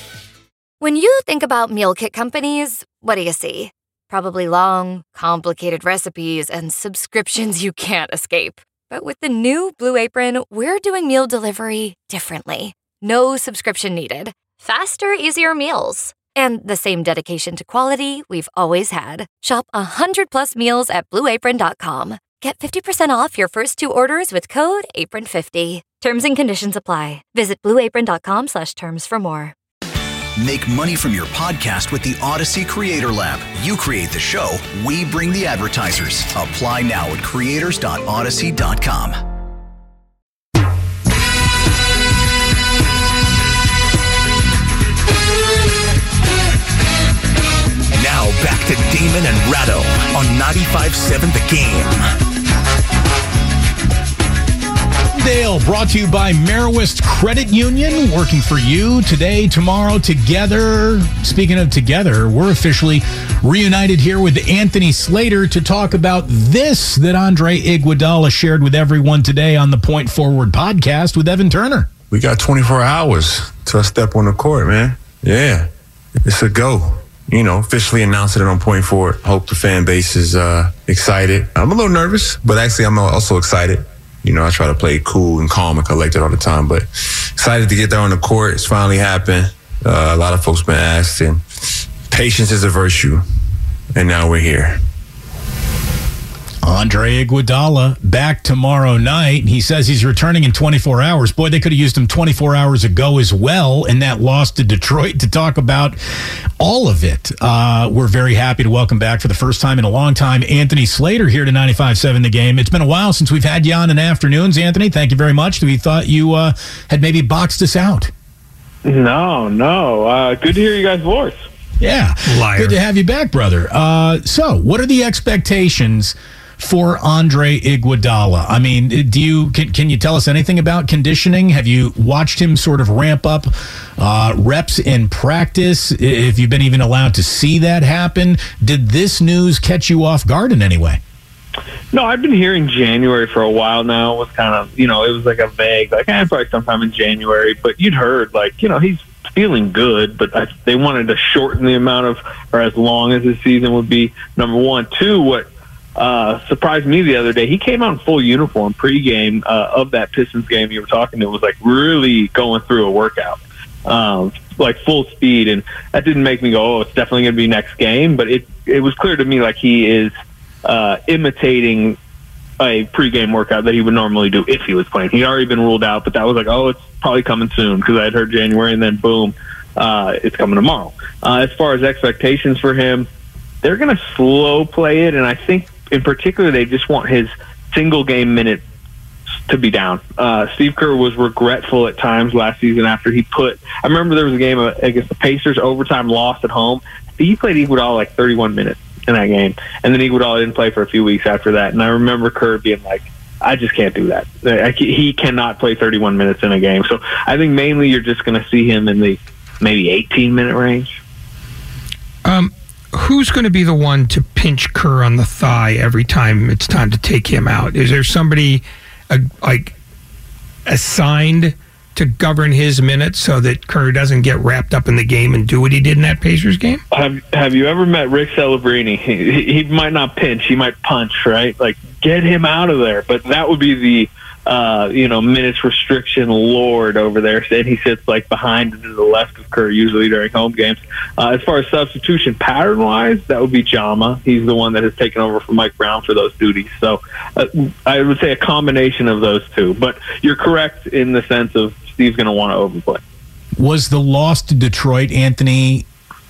When you think about meal kit companies, what do you see? Probably long, complicated recipes and subscriptions you can't escape. But with the new Blue Apron, we're doing meal delivery differently. No subscription needed. Faster, easier meals. And the same dedication to quality we've always had. Shop one hundred plus meals at blue apron dot com. Get fifty percent off your first two orders with code apron fifty. Terms and conditions apply. Visit blue apron dot com slash terms for more. Make money from your podcast with the Odyssey Creator Lab. You create the show, we bring the advertisers. Apply now at creators dot odyssey dot com. Now back to Damon and Ratto on ninety-five seven The Game. Dale, brought to you by Marist Credit Union, working for you today, tomorrow, together. Speaking of together, we're officially reunited here with Anthony Slater to talk about this that Andre Iguodala shared with everyone today on the Point Forward podcast with Evan Turner. We got twenty-four hours to step on the court, man. Yeah, it's a go. You know, officially announced it on Point Forward. Hope the fan base is uh, excited. I'm a little nervous, but actually I'm also excited. You know, I try to play cool and calm and collected all the time, but excited to get there on the court. It's finally happened. Uh, a lot of folks been asking. Patience is a virtue, and now we're here. Andre Iguodala back tomorrow night. He says he's returning in twenty-four hours. Boy, they could have used him twenty-four hours ago as well in that loss to Detroit to talk about all of it. Uh, we're very happy to welcome back for the first time in a long time Anthony Slater here to ninety-five point seven The Game. It's been a while since we've had you on in afternoons, Anthony. Thank you very much. We thought you uh, had maybe boxed us out. No, no. Uh, good to hear you guys' voice. Yeah. Liar. Good to have you back, brother. Uh, so, what are the expectations for Andre Iguodala? I mean, do you can, can you tell us anything about conditioning? Have you watched him sort of ramp up uh, reps in practice? If you've been even allowed to see that happen, did this news catch you off guard in any way? No, I've been hearing January for a while now. It was kind of, you know, it was like a vague, like, eh, probably sometime in January. But you'd heard, like, you know, he's feeling good, but I, they wanted to shorten the amount of, or as long as his season would be, number one. Two, what Uh, surprised me the other day, he came out in full uniform pregame uh, of that Pistons game you were talking to. It was like really going through a workout, um, like full speed. And that didn't make me go, oh, it's definitely going to be next game. But it, it was clear to me like he is uh, imitating a pregame workout that he would normally do if he was playing. He'd already been ruled out, but that was like, oh, it's probably coming soon because I had heard January, and then boom, uh, it's coming tomorrow. Uh, as far as expectations for him, they're going to slow play it, and I think in particular they just want his single game minute to be down. Uh, Steve Kerr was regretful at times last season after he put, I remember there was a game against the Pacers, overtime loss at home. He played Iguodala like thirty-one minutes in that game, and then Iguodala didn't play for a few weeks after that. And I remember Kerr being like, I just can't do that. I, he cannot play thirty-one minutes in a game. So I think mainly you're just going to see him in the maybe eighteen minute range. Um, who's going to be the one to pinch Kerr on the thigh every time it's time to take him out? Is there somebody uh, like assigned to govern his minutes so that Kerr doesn't get wrapped up in the game and do what he did in that Pacers game? Have Have you ever met Rick Celebrini? He, he might not pinch, he might punch, right? Like, get him out of there. But that would be the uh, you know minutes restriction lord over there, and he sits like behind and to the left of Kerr usually during home games. Uh, as far as substitution pattern wise, that would be Jama. He's the one that has taken over for Mike Brown for those duties. So uh, I would say a combination of those two. But you're correct in the sense of Steve's going to want to overplay. Was the loss to Detroit, Anthony,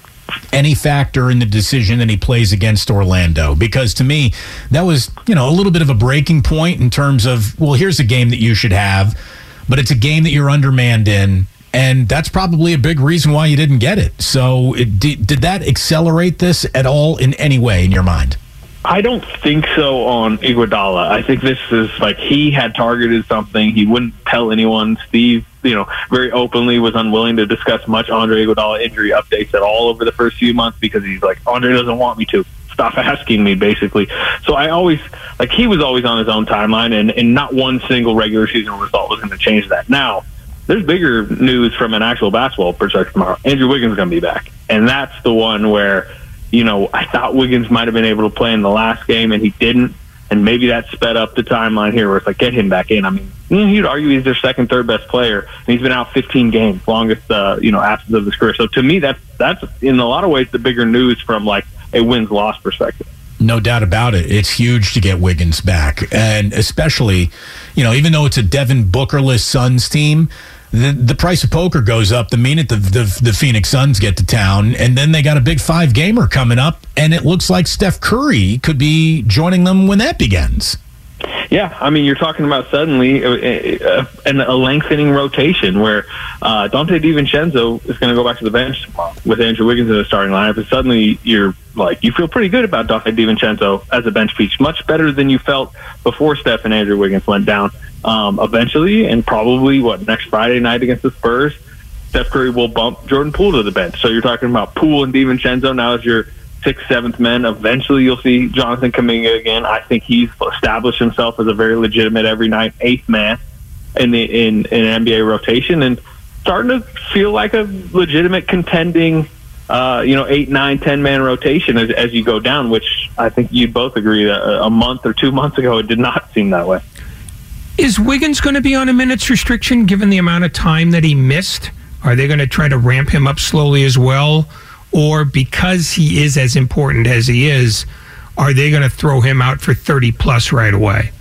any factor in the decision that he plays against Orlando? Because to me, that was, you know, a little bit of a breaking point in terms of, well, here's a game that you should have, but it's a game that you're undermanned in, and that's probably a big reason why you didn't get it. So it, did, did that accelerate this at all in any way in your mind? I don't think so on Iguodala. I think this is like he had targeted something. He wouldn't tell anyone. Steve, you know, very openly was unwilling to discuss much Andre Iguodala injury updates at all over the first few months because he's like, Andre doesn't want me to. Stop asking me, basically. So I always, like, he was always on his own timeline, and, and not one single regular season result was going to change that. Now, there's bigger news from an actual basketball perspective tomorrow. Andrew Wiggins is going to be back, and that's the one where, you know, I thought Wiggins might have been able to play in the last game, and he didn't. And maybe that sped up the timeline here where it's like, get him back in. I mean, you'd argue he's their second, third best player, and he's been out fifteen games, longest, uh, you know, absence of his career. So to me, that's, that's in a lot of ways the bigger news from, like, a wins-loss perspective. No doubt about it. It's huge to get Wiggins back. And especially, you know, even though it's a Devin Booker-less Suns team, The, the price of poker goes up the minute the, the the Phoenix Suns get to town, and then they got a big five-gamer coming up, and it looks like Steph Curry could be joining them when that begins. Yeah, I mean, you're talking about suddenly a, a, a lengthening rotation where uh, Dante DiVincenzo is going to go back to the bench tomorrow with Andrew Wiggins in the starting lineup, and suddenly you're like, you feel pretty good about Dante DiVincenzo as a bench piece, much better than you felt before Steph and Andrew Wiggins went down. Um, eventually, and probably, what, next Friday night against the Spurs, Steph Curry will bump Jordan Poole to the bench. So you're talking about Poole and DiVincenzo now as your sixth, seventh men. Eventually, you'll see Jonathan Kuminga again. I think he's established himself as a very legitimate every night eighth man in the in, in an N B A rotation, and starting to feel like a legitimate contending, uh, you know, eight, nine, ten man rotation as, as you go down. Which I think you'd both agree that a, a month or two months ago it did not seem that way. Is Wiggins going to be on a minutes restriction given the amount of time that he missed? Are they going to try to ramp him up slowly as well? Or because he is as important as he is, are they going to throw him out for thirty plus right away?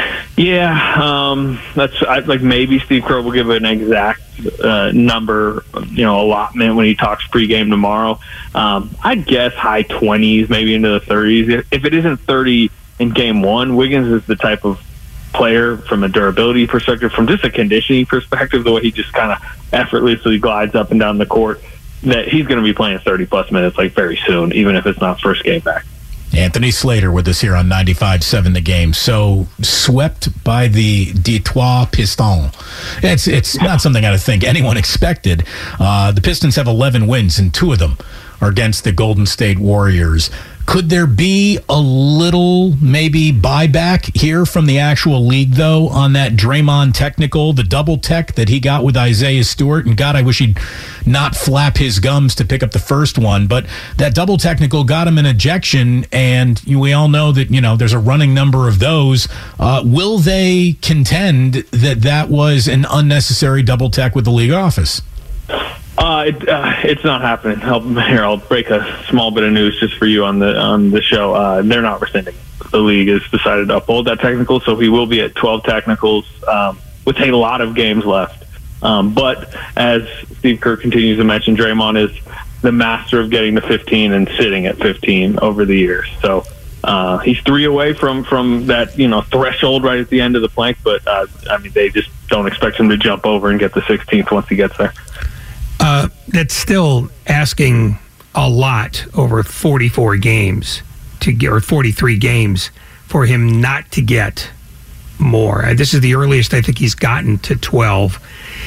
Yeah, um, that's I, like maybe Steve Kerr will give an exact uh, number, you know, allotment when he talks pregame tomorrow. Um, I'd guess high twenties, maybe into the thirties. If, if it isn't thirty in game one, Wiggins is the type of player from a durability perspective, from just a conditioning perspective, the way he just kind of effortlessly glides up and down the court, that he's going to be playing thirty plus minutes like very soon, even if it's not first game back. Anthony Slater with us here on ninety-five seven The Game. So swept by the Detroit Pistons. It's it's not something I think anyone expected. Uh, the Pistons have eleven wins, and two of them are against the Golden State Warriors. Could there be a little maybe buyback here from the actual league, though, on that Draymond technical, the double tech that he got with Isaiah Stewart? And God, I wish he'd not flap his gums to pick up the first one. But that double technical got him an ejection, and we all know that, you know, there's a running number of those. Uh, will they contend that that was an unnecessary double tech with the league office? Uh, it, uh, it's not happening. I'll, here, I'll break a small bit of news just for you on the on the show. Uh, they're not rescinding it. the league has decided to uphold that technical, so he will be at twelve technicals um, with a lot of games left. Um, but as Steve Kerr continues to mention, Draymond is the master of getting to fifteen and sitting at fifteen over the years. So uh, he's three away from, from that, you know, threshold right at the end of the plank. But uh, I mean, they just don't expect him to jump over and get the sixteenth once he gets there. Uh, that's still asking a lot over forty-four games to get, or forty-three games for him not to get more. Uh, this is the earliest I think he's gotten to twelve.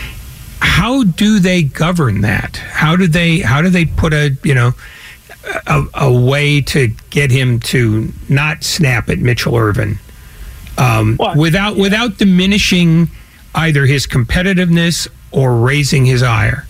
How do they govern that? How do they how do they put a you know a, a way to get him to not snap at Mitchell Irvin um, without yeah. without diminishing either his competitiveness or raising his ire?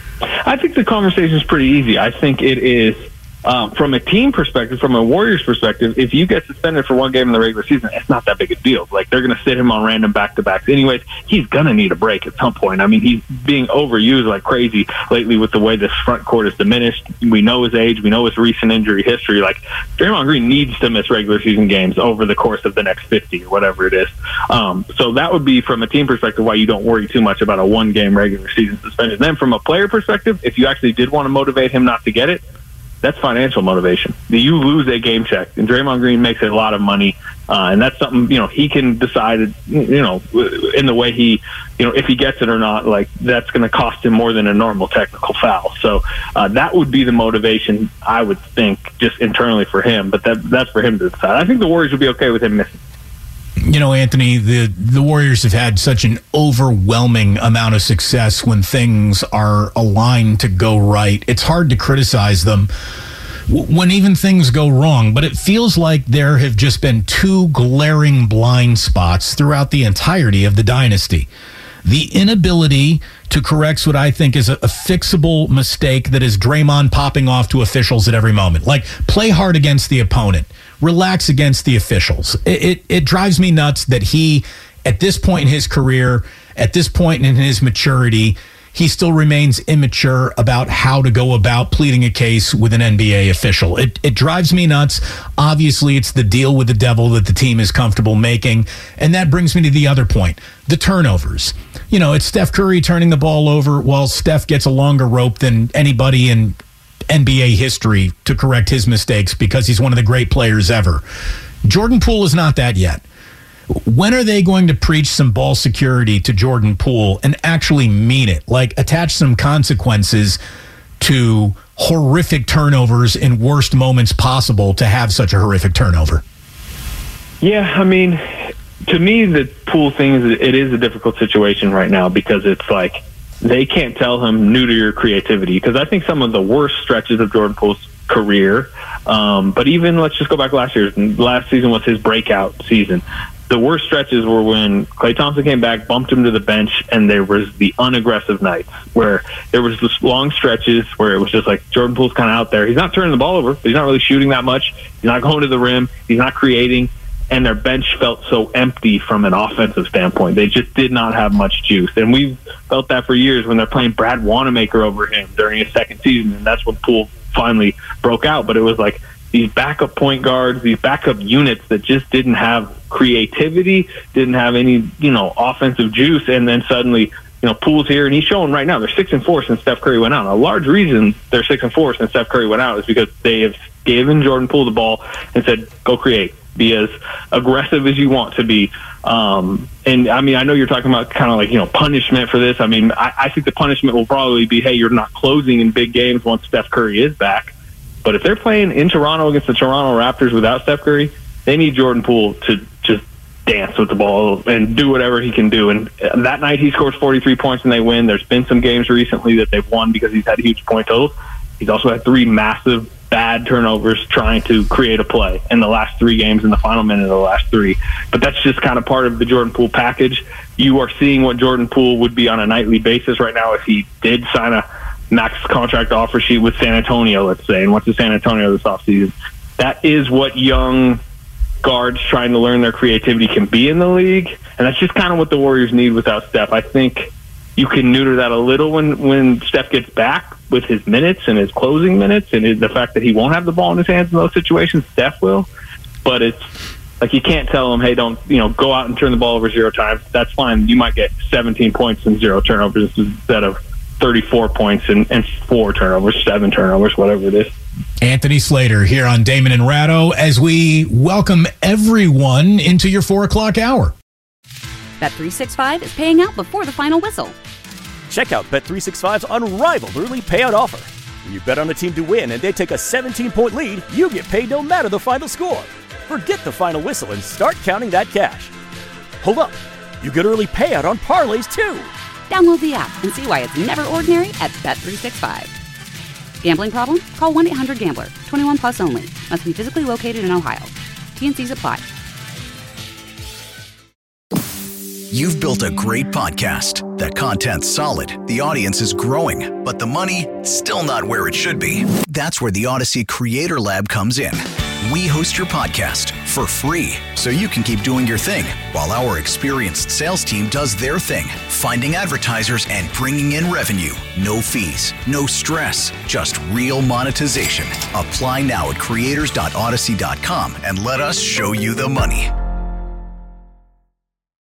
I think the conversation is pretty easy. I think it is um, from a team perspective, from a Warriors perspective. If you get suspended for one game in the regular season, it's not that big a deal. Like, they're going to sit him on random back-to-backs anyways. He's going to need a break at some point. I mean, he's being overused like crazy lately with the way this front court is diminished. We know his age. We know his recent injury history. Like, Draymond Green needs to miss regular season games over the course of the next fifty or whatever it is. Um, so that would be, from a team perspective, why you don't worry too much about a one-game regular season suspension. Then from a player perspective, if you actually did want to motivate him not to get it, that's financial motivation. You lose a game check, and Draymond Green makes a lot of money, uh, and that's something, you know, he can decide, you know, in the way he, you know, if he gets it or not, like, that's going to cost him more than a normal technical foul. So uh, that would be the motivation, I would think, just internally for him, but that that's for him to decide. I think the Warriors would be okay with him missing. You know, Anthony, the, the Warriors have had such an overwhelming amount of success when things are aligned to go right. It's hard to criticize them when even things go wrong, but it feels like there have just been two glaring blind spots throughout the entirety of the dynasty. The inability to correct what I think is a, a fixable mistake that is Draymond popping off to officials at every moment. Like, play hard against the opponent. Relax against the officials. It, it, it drives me nuts that he, at this point in his career, at this point in his maturity, he still remains immature about how to go about pleading a case with an N B A official. It, it drives me nuts. Obviously, it's the deal with the devil that the team is comfortable making. And that brings me to the other point, the turnovers. You know, it's Steph Curry turning the ball over while Steph gets a longer rope than anybody in N B A history to correct his mistakes because he's one of the great players ever. Jordan Poole is not that yet. When are they going to preach some ball security to Jordan Poole and actually mean it? Like, attach some consequences to horrific turnovers in worst moments possible to have such a horrific turnover. Yeah, I mean, to me, the Poole thing is, it is a difficult situation right now because it's like they can't tell him new to your creativity, because I think some of the worst stretches of Jordan Poole's career, um, but even let's just go back last year. Last season was his breakout season. The worst stretches were when Klay Thompson came back, bumped him to the bench, and there was the unaggressive nights where there was this long stretches where it was just like Jordan Poole's kind of out there. He's not turning the ball over, but he's not really shooting that much. He's not going to the rim. He's not creating. And their bench felt so empty from an offensive standpoint. They just did not have much juice. And we've felt that for years when they're playing Brad Wanamaker over him during his second season, and that's when Poole finally broke out. But it was like these backup point guards, these backup units that just didn't have creativity, didn't have any, you know, offensive juice, and then suddenly, you know, Poole's here, and he's showing right now they're six and four since Steph Curry went out. A large reason they're six and four since Steph Curry went out is because they have given Jordan Poole the ball and said, go create. Be as aggressive as you want to be. Um, and, I mean, I know you're talking about kind of like, you know, punishment for this. I mean, I, I think the punishment will probably be, hey, you're not closing in big games once Steph Curry is back. But if they're playing in Toronto against the Toronto Raptors without Steph Curry, they need Jordan Poole to just dance with the ball and do whatever he can do. And that night he scores forty-three points and they win. There's been some games recently that they've won because he's had huge point totals. He's also had three massive bad turnovers trying to create a play in the last three games in the final minute of the last three. But that's just kind of part of the Jordan Poole package. You are seeing what Jordan Poole would be on a nightly basis right now if he did sign a max contract offer sheet with San Antonio, let's say, and went to San Antonio this offseason. That is what young guards trying to learn their creativity can be in the league, and that's just kind of what the Warriors need without Steph. I think you can neuter that a little when, when Steph gets back with his minutes and his closing minutes and his, the fact that he won't have the ball in his hands in those situations. Steph will. but it's like you can't tell them, hey, don't, you know, go out and turn the ball over zero times. That's fine. You might get seventeen points and zero turnovers instead of thirty-four points and, and four turnovers, seven turnovers, whatever it is. Anthony Slater here on Damon and Ratto as we welcome everyone into your four o'clock hour. Bet three sixty-five is paying out before the final whistle. Check out Bet three sixty-five's unrivaled early payout offer. When you bet on a team to win and they take a seventeen-point lead, you get paid no matter the final score. Forget the final whistle and start counting that cash. Hold up. You get early payout on parlays, too. Download the app and see why it's never ordinary at Bet three sixty-five. Gambling problem? Call one eight hundred gambler. twenty-one plus only. Must be physically located in Ohio. T and Cs apply. You've built a great podcast. That content's solid. The audience is growing. But the money, still not where it should be. That's where the Odyssey Creator Lab comes in. We host your podcast for free so you can keep doing your thing while our experienced sales team does their thing, finding advertisers and bringing in revenue. No fees, no stress, just real monetization. Apply now at creators dot odyssey dot com and let us show you the money.